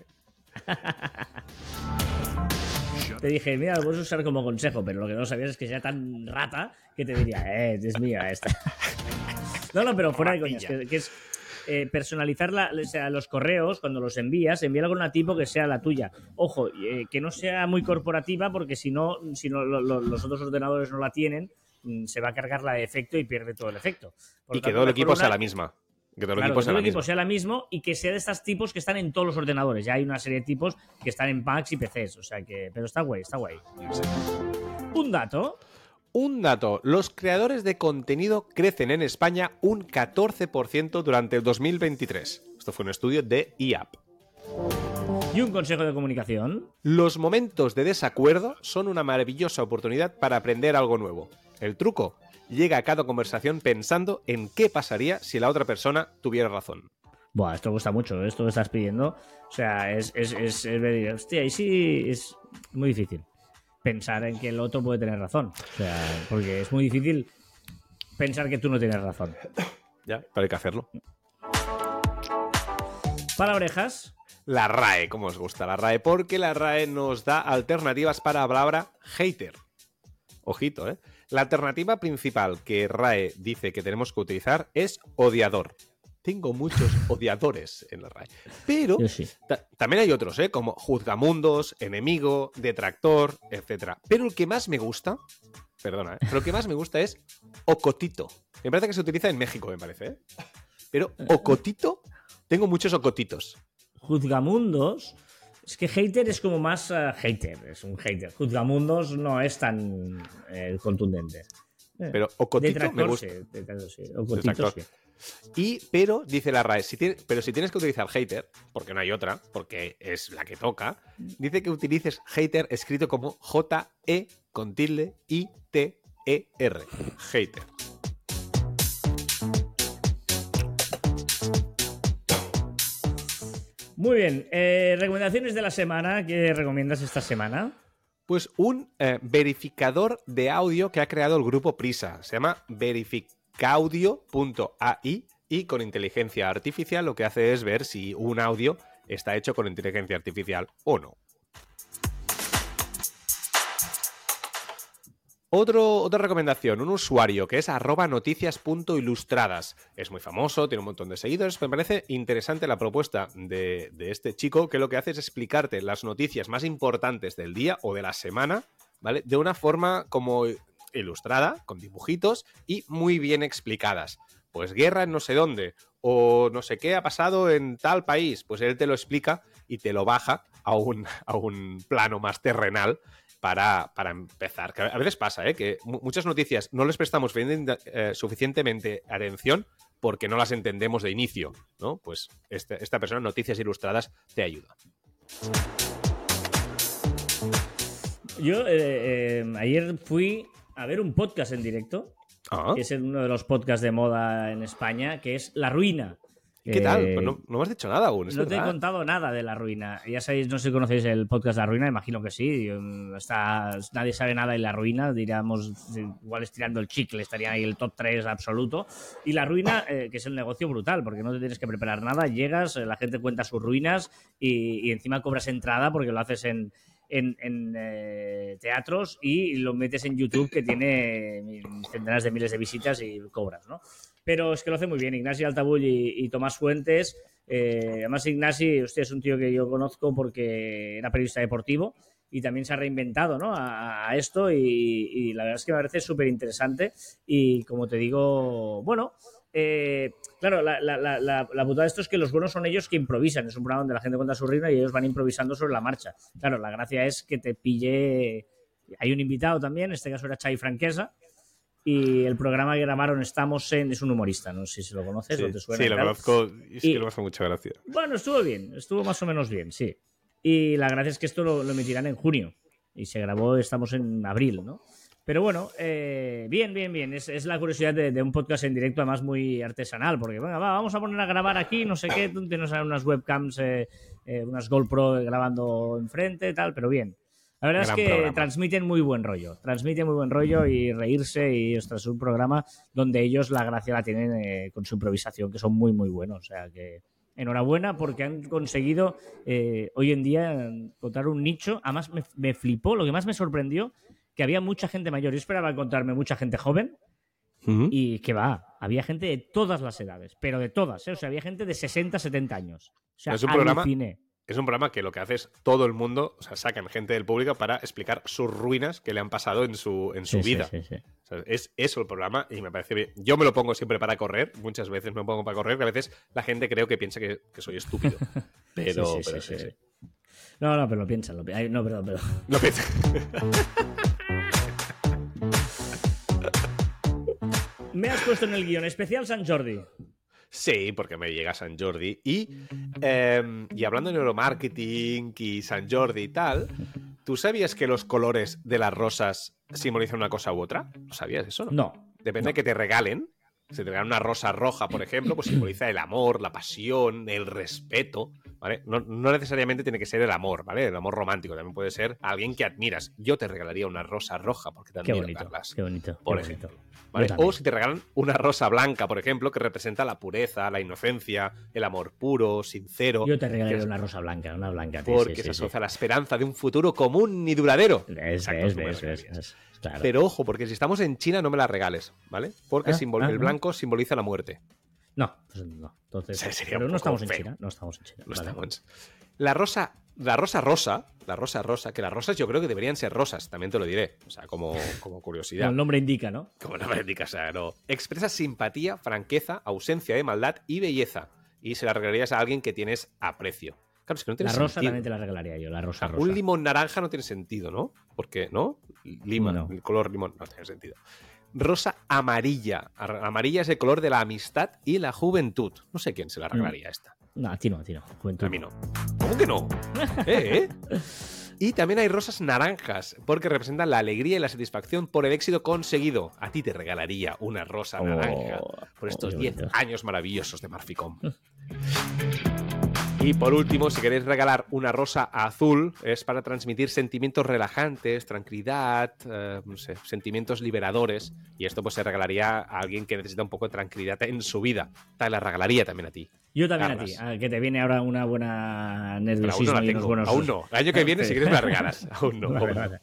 Te dije, mira, lo puedes usar como consejo, pero lo que no sabías es que sea tan rata que te diría, eh, es mía esta. no, no, pero fuera de coñas, que, que es eh, personalizar la, o sea, los correos, cuando los envías, envíalo con una tipo que sea la tuya. Ojo, eh, que no sea muy corporativa, porque si no, si no lo, lo, los otros ordenadores no la tienen, se va a cargar la de efecto y pierde todo el efecto. Por y que todo el equipo una... sea la misma. Que todo el claro, equipo, que sea, todo la el equipo misma. sea la misma y que sea de estos tipos que están en todos los ordenadores. Ya hay una serie de tipos que están en Macs y P Cs, o sea que... Pero está guay, está guay. Sí. Un dato. un dato. Los creadores de contenido crecen en España un catorce por ciento durante el dos mil veintitrés. Esto fue un estudio de I A P. ¿Y un consejo de comunicación? Los momentos de desacuerdo son una maravillosa oportunidad para aprender algo nuevo. El truco: llega a cada conversación pensando en qué pasaría si la otra persona tuviera razón. Buah, esto cuesta mucho, esto que estás pidiendo. O sea, es, es, es, es venir, hostia, ahí sí es muy difícil pensar en que el otro puede tener razón. O sea, porque es muy difícil pensar que tú no tienes razón. Ya, pero hay que hacerlo. Para orejas. La R A E, ¿cómo os gusta la R A E? Porque la R A E nos da alternativas para la palabra hater. Ojito, ¿eh? La alternativa principal que R A E dice que tenemos que utilizar es odiador. Tengo muchos odiadores en la R A E. Pero sí. ta- también hay otros, ¿eh? Como juzgamundos, enemigo, detractor, etcétera. Pero el que más me gusta, perdona, ¿eh? Pero el que más me gusta es ocotito. Me parece que se utiliza en México, me parece, ¿eh? Pero ocotito, tengo muchos ocotitos. Juzgamundos. Es que hater es como más uh, hater, es un hater. Juzgamundos no es tan eh, contundente. Pero ocotito Detractor, me gusta. Sí, detractor, sí. Ocotito, sí. Y, pero, dice la R A E, si tiene, pero si tienes que utilizar hater, porque no hay otra, porque es la que toca, dice que utilices hater escrito como J E con tilde I T E R. Hater. Muy bien, eh, recomendaciones de la semana. ¿Qué recomiendas esta semana? Pues un eh, verificador de audio que ha creado el grupo Prisa. Se llama verificaudio punto A I y con inteligencia artificial lo que hace es ver si un audio está hecho con inteligencia artificial o no. Otro, otra recomendación, un usuario que es arroba noticias punto ilustradas. Es muy famoso, tiene un montón de seguidores. Me parece interesante la propuesta de, de este chico, que lo que hace es explicarte las noticias más importantes del día o de la semana, ¿vale? De una forma como ilustrada, con dibujitos y muy bien explicadas. Pues guerra en no sé dónde, o no sé qué ha pasado en tal país. Pues él te lo explica y te lo baja a un, a un plano más terrenal. Para, para empezar. Que a veces pasa, ¿eh? Que muchas noticias no les prestamos eh, suficientemente atención porque no las entendemos de inicio, ¿no? Pues este, esta persona, Noticias Ilustradas, te ayuda. Yo eh, eh, ayer fui a ver un podcast en directo, ¿Ah? que es uno de los podcasts de moda en España, que es La Ruina. ¿Qué eh, tal? Pues no, no me has dicho nada aún. No verdad. te he contado nada de La Ruina. Ya sabéis, no sé si conocéis el podcast La Ruina, imagino que sí. Está, nadie sabe nada de La Ruina, diríamos, igual estirando el chicle, estaría ahí el top tres absoluto. Y La Ruina, eh, que es el negocio brutal, porque no te tienes que preparar nada, llegas, la gente cuenta sus ruinas y, y encima cobras entrada porque lo haces en, en, en eh, teatros y lo metes en YouTube, que tiene centenas de miles de visitas y cobras, ¿no? Pero es que lo hace muy bien Ignasi Altabull y, y Tomás Fuentes. Eh, además, Ignasi, hostia, es un tío que yo conozco porque era periodista deportivo y también se ha reinventado, ¿no? a, a esto y, y la verdad es que me parece súper interesante. Y como te digo, bueno, eh, claro, la, la, la, la putada de esto es que los buenos son ellos que improvisan. Es un programa donde la gente cuenta su ritmo y ellos van improvisando sobre la marcha. Claro, la gracia es que te pille... Hay un invitado también, en este caso era Xavi Franquesa. Y el programa que grabaron Estamos en... Es un humorista, no sé si lo conoces sí, o te suena. Sí, lo conozco y sí y, que lo hace mucha gracia. Bueno, estuvo bien, estuvo más o menos bien, sí. Y la gracia es que esto lo, lo emitirán en junio. Y se grabó, estamos en abril, ¿no? Pero bueno, eh, bien, bien, bien. Es, es la curiosidad de, de un podcast en directo, además muy artesanal, porque venga, va, vamos a poner a grabar aquí, no sé qué, tienes unas webcams, eh, eh, unas GoPro grabando enfrente, tal, pero bien. La verdad Gran es que programa. Transmiten muy buen rollo, transmiten muy buen rollo y reírse, y ostras, es un programa donde ellos la gracia la tienen eh, con su improvisación, que son muy, muy buenos. O sea que enhorabuena porque han conseguido eh, hoy en día encontrar un nicho. Además me, me flipó, lo que más me sorprendió, que había mucha gente mayor. Yo esperaba encontrarme mucha gente joven uh-huh. y que va, había gente de todas las edades, pero de todas, ¿eh? O sea, había gente de sesenta, setenta años. O sea, es un programa... Es un programa que lo que hace es todo el mundo, o sea, sacan gente del público para explicar sus ruinas que le han pasado en su, en su sí, vida. Sí, sí, sí. O sea, es eso el programa y me parece bien. Yo me lo pongo siempre para correr, muchas veces me lo pongo para correr, que a veces la gente creo que piensa que, que soy estúpido. Pero sí, sí, pero sí, sí, sí. sí. No, no, pero lo piensan. Lo pi- Ay, no, perdón, perdón. Lo piensan. Me has puesto en el guión especial Sant Jordi. Sí, porque me llega Sant Jordi. Y, eh, y hablando de neuromarketing y Sant Jordi y tal, ¿tú sabías que los colores de las rosas simbolizan una cosa u otra? ¿No sabías eso? No. No. Depende no. de que te regalen. Si te regalan una rosa roja, por ejemplo, pues simboliza el amor, la pasión, el respeto, ¿vale? No, no necesariamente tiene que ser el amor, ¿vale? El amor romántico también puede ser alguien que admiras. Yo te regalaría una rosa roja porque te admiro, qué bonito, Carlas. Qué bonito, por qué ejemplo. bonito. ¿Vale? O si te regalan una rosa blanca, por ejemplo, que representa la pureza, la inocencia, el amor puro, sincero. Yo te regalaría es... una rosa blanca, una blanca. Tío, porque sí, se sí, asocia sí. a la esperanza de un futuro común y duradero. Es, Exacto, es, tú me es, es, es, claro. Pero ojo, porque si estamos en China no me la regales, ¿vale? Porque ah, simbol... ah, el blanco ah. simboliza la muerte. No, pues no. Entonces, o sea, pero no estamos feo. en China, no estamos en China. No vale. estamos. La rosa, la rosa rosa, la rosa rosa, que las rosas yo creo que deberían ser rosas, también te lo diré, o sea, como, como curiosidad. Como el nombre indica, ¿no? Como el nombre indica, o sea, no. Expresa simpatía, franqueza, ausencia de maldad y belleza. Y se la regalarías a alguien que tienes aprecio. Claro, es que no tiene la rosa sentido. también te la regalaría yo, la rosa o sea, rosa. Un limón naranja no tiene sentido, ¿no? Porque, ¿no? Lima, no. el color limón no tiene sentido. Rosa amarilla. Amarilla es el color de la amistad y la juventud. No sé quién se la regalaría mm. esta. No, a ti no, a ti no. Juventud. A mí no. ¿Cómo que no? ¿Eh? ¿Eh? Y también hay rosas naranjas, porque representan la alegría y la satisfacción por el éxito conseguido. A ti te regalaría una rosa oh, naranja por estos diez oh, años maravillosos de Marficom. Y por último, si queréis regalar una rosa azul, es para transmitir sentimientos relajantes, tranquilidad, eh, no sé, sentimientos liberadores. Y esto pues se regalaría a alguien que necesita un poco de tranquilidad en su vida. Te la regalaría también a ti. Yo también Carlas. a ti, a que te viene ahora una buena nerviosismo aún no la y unos tengo. buenos... Aún no. El año que viene, si quieres, me la regalas. Aún no. Vale, aún vale.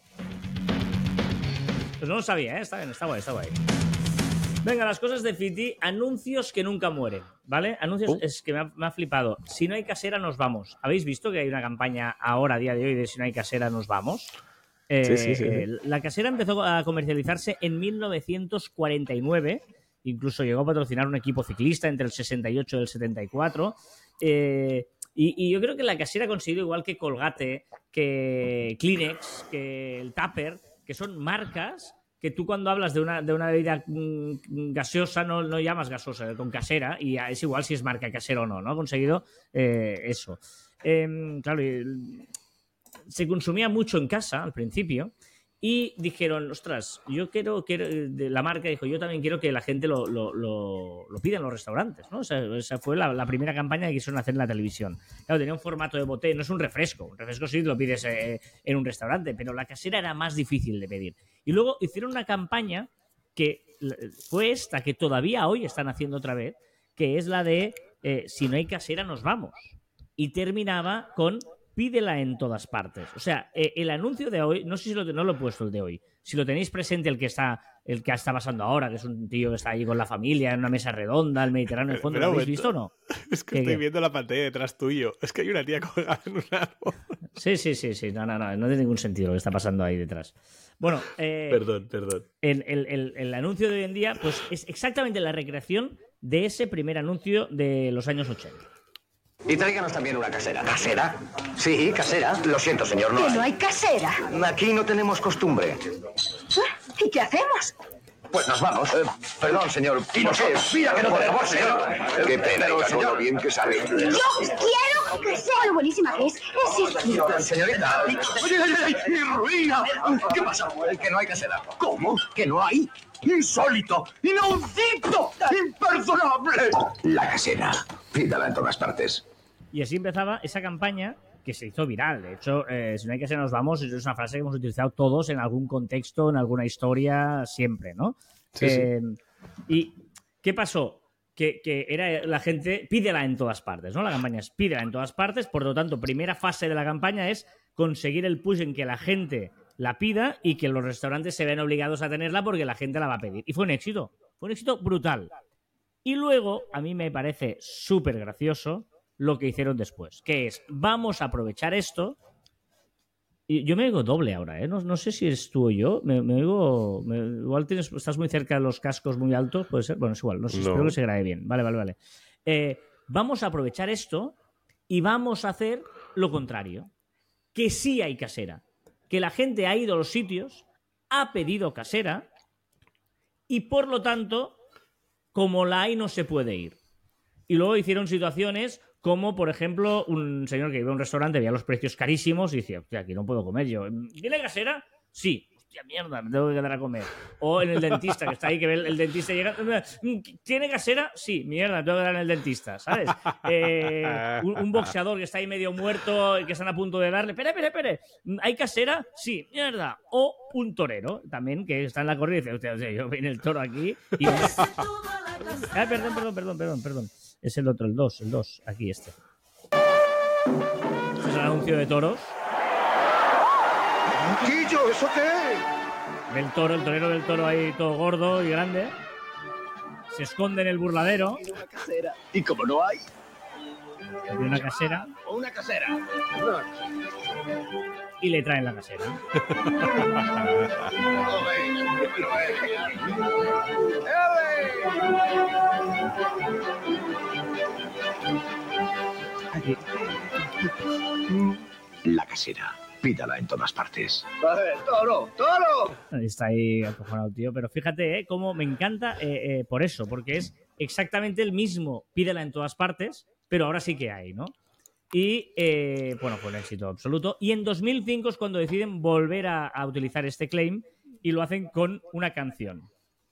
Pues no lo sabía, ¿eh? Está bien, está guay, está guay. Venga, las cosas de Fiti, anuncios que nunca mueren, ¿vale? Anuncios, uh. es que me ha, me ha flipado. Si no hay casera, nos vamos. ¿Habéis visto que hay una campaña ahora, a día de hoy, de si no hay casera, nos vamos? Eh, sí, sí, sí, sí. Eh, la casera empezó a comercializarse en mil novecientos cuarenta y nueve, incluso llegó a patrocinar un equipo ciclista entre el sesenta y ocho y el setenta y cuatro. Eh, y, y yo creo que la casera ha conseguido, igual que Colgate, que Kleenex, que el Tupper, que son marcas que tú cuando hablas de una, de una bebida gaseosa no, no llamas gaseosa, con casera, y es igual si es marca casera o no, ¿no? Ha conseguido eh, eso. Eh, claro, se consumía mucho en casa al principio y dijeron, ostras, yo quiero, quiero la marca dijo, yo también quiero que la gente lo, lo, lo, lo pida en los restaurantes, ¿no? O sea, esa fue la, la primera campaña que quisieron hacer en la televisión. Claro, tenía un formato de botella, no es un refresco, un refresco sí lo pides eh, en un restaurante, pero la casera era más difícil de pedir. Y luego hicieron una campaña que fue esta, que todavía hoy están haciendo otra vez, que es la de eh, si no hay casera nos vamos. Y terminaba con pídela en todas partes. O sea, eh, el anuncio de hoy, no sé si lo, no lo he puesto el de hoy, si lo tenéis presente el que está el que está pasando ahora, que es un tío que está ahí con la familia en una mesa redonda, el Mediterráneo en fondo, ¿lo habéis visto o no? Es que estoy ¿Qué? viendo la pantalla detrás tuyo. Es que hay una tía colgada en un árbol. Sí, sí, sí, sí. No, no, no. No tiene ningún sentido lo que está pasando ahí detrás. Bueno, eh, perdón, perdón. El, el, el, el anuncio de hoy en día, pues es exactamente la recreación de ese primer anuncio de los años ochenta. Y tráiganos también una casera. ¿Casera? Sí, casera. Lo siento, señor, no ¿Que hay. no hay casera? Aquí no tenemos costumbre. ¿Y qué hacemos? Pues nos vamos. Eh, perdón, señor. ¿Y no sé? Mira que no por favor, señor. Qué pena, y todo lo bien que sale. Yo quiero casera. Lo buenísima que es. Es esto. Señorita. ¡Oye, oye, oye! ¡Ruina! ¿Qué pasa? Que no hay casera. ¿Cómo? ¿Que no hay? ¡Insólito! ¡Inaudito! ¡Imperdonable! La casera. Pídala en todas partes. Y así empezaba esa campaña que se hizo viral. De hecho, eh, si no hay casera nos vamos, es una frase que hemos utilizado todos en algún contexto, en alguna historia, siempre, ¿no? Sí, eh, sí. ¿Y qué pasó? Que, que era la gente, pídela en todas partes, ¿no? La campaña es pídela en todas partes, por lo tanto, primera fase de la campaña es conseguir el push en que la gente la pida y que los restaurantes se vean obligados a tenerla porque la gente la va a pedir. Y fue un éxito, fue un éxito brutal. Y luego, a mí me parece súper gracioso lo que hicieron después, que es, vamos a aprovechar esto. Y yo me oigo doble ahora, ¿eh? No, no sé si es tú o yo, me, me oigo... Me, igual tienes, estás muy cerca de los cascos muy altos, puede ser, bueno, es igual, no sé, no. Espero que se grabe bien. Vale, vale, vale. Eh, vamos a aprovechar esto y vamos a hacer lo contrario, que sí hay casera, que la gente ha ido a los sitios, ha pedido casera y por lo tanto como la hay no se puede ir. Y luego hicieron situaciones como, por ejemplo, un señor que iba a un restaurante, veía los precios carísimos y decía, hostia, aquí no puedo comer yo. ¿Tiene casera? Sí. Hostia, mierda, me tengo que quedar a comer. O en el dentista, que está ahí, que ve el, el dentista y llega... ¿Tiene casera? Sí, mierda, me tengo que quedar en el dentista, ¿sabes? Eh, un, un boxeador que está ahí medio muerto y que están a punto de darle... Espere, espere, espere. ¿Hay casera? Sí, mierda. O un torero, también, que está en la corrida y dice, hostia, hostia, yo vine el toro aquí y... ah, perdón, perdón, perdón, perdón, perdón. Es el otro, el dos, el dos, aquí este. Este es el anuncio de toros. Quillo, ¿eso qué es? Del toro, el torero del toro ahí todo gordo y grande. Se esconde en el burladero. Tiene una casera. Y como no hay... Tiene una casera. O una casera. Y le traen la casera. Aquí. La casera. Pídala en todas partes. ¡Toro! ¡Toro! Está ahí acojonado, tío. Pero fíjate, ¿eh? Cómo me encanta eh, eh, por eso. Porque es exactamente el mismo. Pídela en todas partes. Pero ahora sí que hay, ¿no? Y, eh, bueno, fue un éxito absoluto. Y en dos mil cinco es cuando deciden volver a, a utilizar este claim y lo hacen con una canción.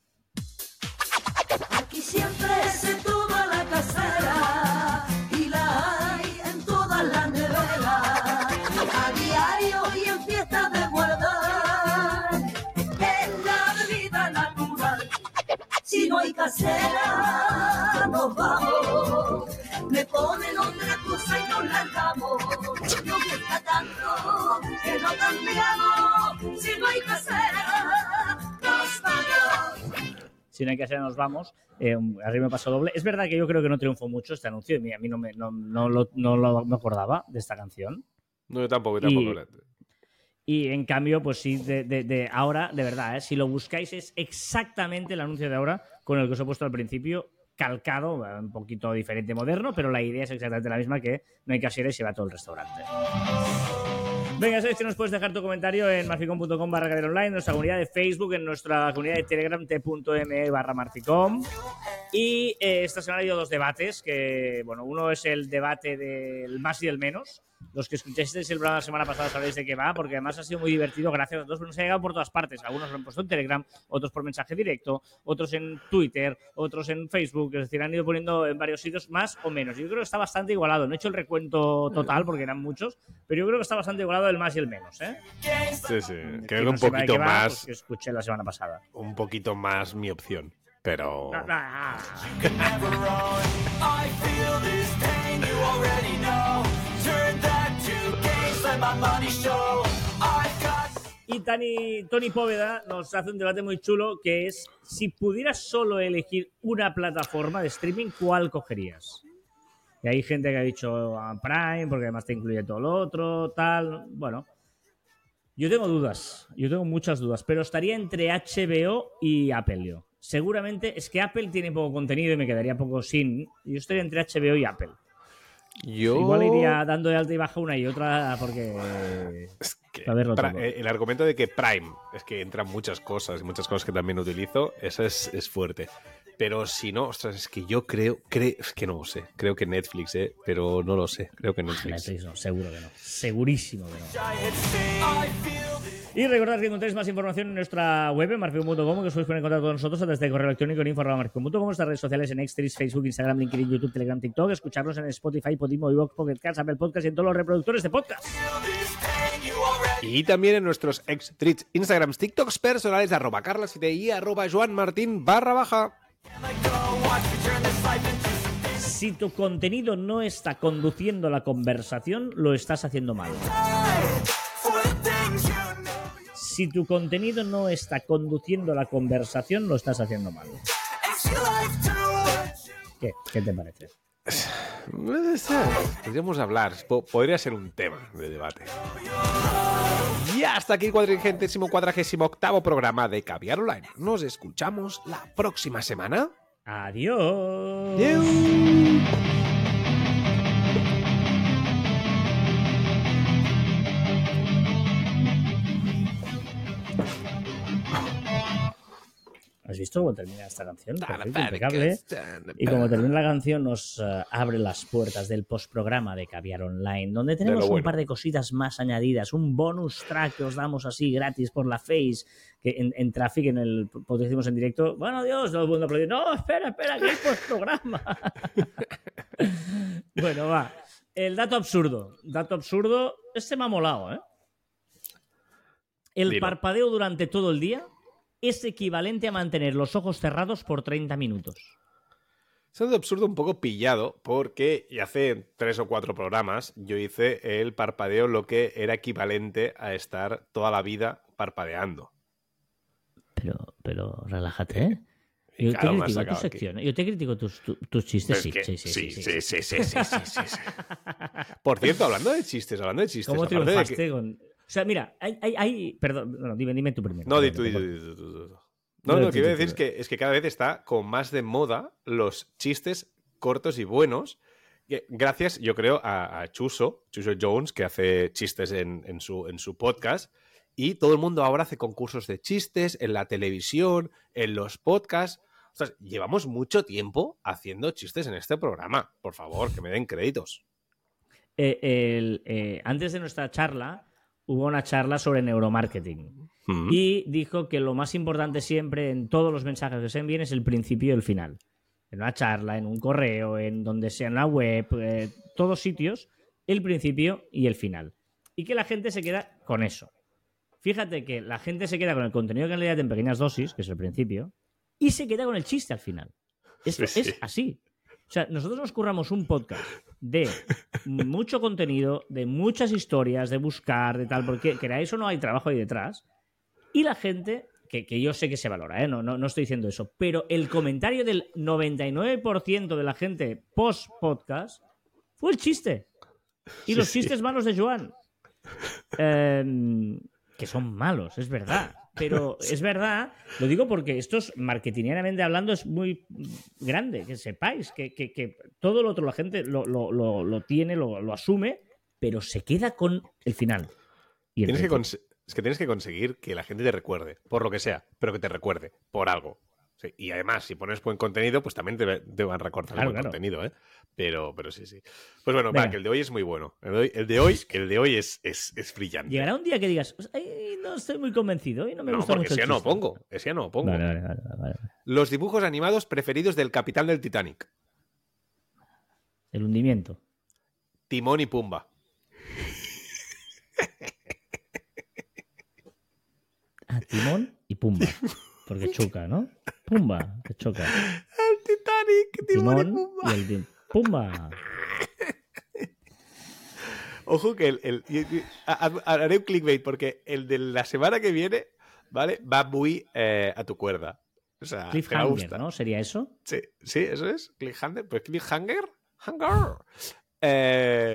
Aquí siempre se toma la casera y la hay en todas las neveras. A diario y en fiestas de guardar es la bebida natural. Si no hay casera, nos vamos. Me ponen otra cosa y nos largamos. Nos gusta tanto que no cambiamos. Si no hay casera, nos vamos. Si no hay casera, nos vamos. Eh, arriba me pasó doble. Es verdad que yo creo que no triunfó mucho este anuncio. A mí, a mí no, me, no, no, lo, no lo me acordaba de esta canción. No, yo tampoco, yo tampoco. Y, y en cambio, pues sí, de, de, de ahora, de verdad, ¿eh? Si lo buscáis es exactamente el anuncio de ahora con el que os he puesto al principio, calcado, un poquito diferente, moderno, pero la idea es exactamente la misma, que no hay casera y se va a todo el restaurante. Venga, sabéis que nos puedes dejar tu comentario en marficom punto com barra cadena online, en nuestra comunidad de Facebook, en nuestra comunidad de Telegram, t.me barra marficom. Y eh, esta semana ha habido dos debates, que, bueno, uno es el debate del más y el menos. Los que escuchasteis el programa la semana pasada sabréis de qué va, porque además ha sido muy divertido, gracias a todos, porque nos ha llegado por todas partes. Algunos lo han puesto en Telegram, otros por mensaje directo, otros en Twitter, otros en Facebook, es decir, han ido poniendo en varios sitios más o menos. Yo creo que está bastante igualado, no he hecho el recuento total porque eran muchos, pero yo creo que está bastante igualado el más y el menos, ¿eh? Sí, sí, Que creo que no un sepa de poquito qué va, más, pues que escuché la semana pasada. un poquito más mi opción, pero... Ah, ah, Y Tani, Tony Póveda nos hace un debate muy chulo, que es, si pudieras solo elegir una plataforma de streaming, ¿cuál cogerías? Y hay gente que ha dicho Prime, porque además te incluye todo lo otro, tal. Bueno, yo tengo dudas, yo tengo muchas dudas, pero estaría entre H B O y Apple yo. Seguramente, es que Apple tiene poco contenido y me quedaría poco sin. Yo estaría entre H B O y Apple. Yo... Igual iría dando de alta y baja una y otra porque... Es que a verlo pra- todo. el argumento de que Prime es que entran muchas cosas, muchas cosas que también utilizo, eso es, es fuerte. Pero si no, ostras, es que yo creo, creo, es que no lo sé, creo que Netflix, eh, pero no lo sé, creo que Netflix. Netflix no, seguro que no, segurísimo que no. Y recordad que encontráis más información en nuestra web, en marficom punto com, que os podéis poner en contacto con nosotros a través de correo electrónico en info arroba marficom punto com, nuestras redes sociales en X, Facebook, Instagram, LinkedIn, YouTube, Telegram, TikTok, escucharnos en Spotify, Podimo, iVoox, Pocket Cast, Apple Podcast y en todos los reproductores de podcast. Y también en nuestros ex tweets, Instagrams, TikToks personales, arroba carlasite y arroba joanmartin barra baja. Si tu contenido no está conduciendo la conversación, lo estás haciendo mal. Si tu contenido no está conduciendo la conversación, lo estás haciendo mal. ¿Qué? ¿Qué te parece? Podríamos hablar, po- podría ser un tema de debate. Y hasta aquí el cuadragésimo, cuadragésimo octavo programa de Caviar Online. Nos escuchamos la próxima semana. Adiós. Adiós. ¿Has visto cómo termina esta canción? Perfecto, impecable. Y como termina la canción, nos uh, abre las puertas del postprograma de Caviar Online, donde tenemos un bueno. par de cositas más añadidas, un bonus track que os damos así gratis por la Face, que en, en Traffic, en el podcast decimos en directo, bueno, Dios, todo el mundo aplaudiendo, no, espera, espera, que hay postprograma. Bueno, va. El dato absurdo. Dato absurdo, este me ha molado, ¿eh? El Dilo. parpadeo durante todo el día es equivalente a mantener los ojos cerrados por treinta minutos. Es un absurdo un poco pillado porque y hace tres o cuatro programas yo hice el parpadeo lo que era equivalente a estar toda la vida parpadeando. Pero, pero relájate, ¿eh? Y Yo claro, me te has critico tu sacado aquí. sección, ¿eh? Yo te critico tus, tu- tus chistes, Es sí, que- sí, sí, sí, sí, sí, sí, sí, sí, sí, sí, sí. Por cierto, hablando de chistes, hablando de chistes. ¿Cómo aparte de triunfaste que- con...? O sea, mira, hay... hay, hay... Perdón, no, dime, dime tú primero. No, di Perdón, tú, di perdón. tú, di tú, di tú, di tú. No, No, di lo tú, que iba a di decir es tú. que, es que cada vez está con más de moda los chistes cortos y buenos. que Gracias, yo creo, a, a Chuso, Chuso Jones, que hace chistes en, en, su, en su podcast. Y todo el mundo ahora hace concursos de chistes en la televisión, en los podcasts. O sea, llevamos mucho tiempo haciendo chistes en este programa. Por favor, que me den créditos. Eh, el, eh, antes de nuestra charla, hubo una charla sobre neuromarketing. Mm. Y dijo que lo más importante siempre en todos los mensajes que se envíen es el principio y el final. En una charla, en un correo, en donde sea en la web, eh, todos sitios, el principio y el final. Y que la gente se queda con eso. Fíjate que la gente se queda con el contenido que le da en pequeñas dosis, que es el principio, y se queda con el chiste al final. Esto Sí, sí. es así. O sea, nosotros nos curramos un podcast de mucho contenido, de muchas historias, de buscar, de tal, porque queráis o no hay trabajo ahí detrás. Y la gente, que, que yo sé que se valora, ¿eh? no, no, no estoy diciendo eso, pero el comentario del noventa y nueve por ciento de la gente post-podcast fue el chiste. Y Sí, los sí. chistes malos de Joan. Eh, que son malos, es verdad. Pero es verdad, lo digo porque esto es, marketingianamente hablando, es muy grande, que sepáis que, que, que todo lo otro la gente lo, lo, lo, lo tiene, lo, lo asume, pero se queda con el final. Y el Tienes que principio. conse- es que tienes que conseguir que la gente te recuerde, por lo que sea, pero que te recuerde, por algo. Sí, y además, si pones buen contenido, pues también te, te van a recordar Claro, el buen claro. contenido, ¿eh? Pero, pero sí, sí. Pues bueno, Venga. va, que el de hoy es muy bueno. El de hoy, el de hoy, el de hoy es, es, es brillante. Llegará un día que digas, "Ay, no estoy muy convencido y no me No, gusta porque mucho ese el ya no chiste". pongo. Ese ya no pongo. Vale, vale, vale, vale. Los dibujos animados preferidos del capitán del Titanic. El hundimiento. Timón y Pumba. Ah, Timón y Pumba. Porque choca, ¿no? Pumba, que choca. El Titanic, Timón, y Timón Pumba. y el tim- Pumba. Ojo que el, el- y- y- ha- ha- haré un clickbait porque el de la semana que viene, ¿vale? Va muy eh, a tu cuerda. O sea, te va a Cliffhanger, gustar. ¿no? ¿Sería eso? Sí, sí, eso es. Cliffhanger. Pues Cliffhanger. Hanger. Eh,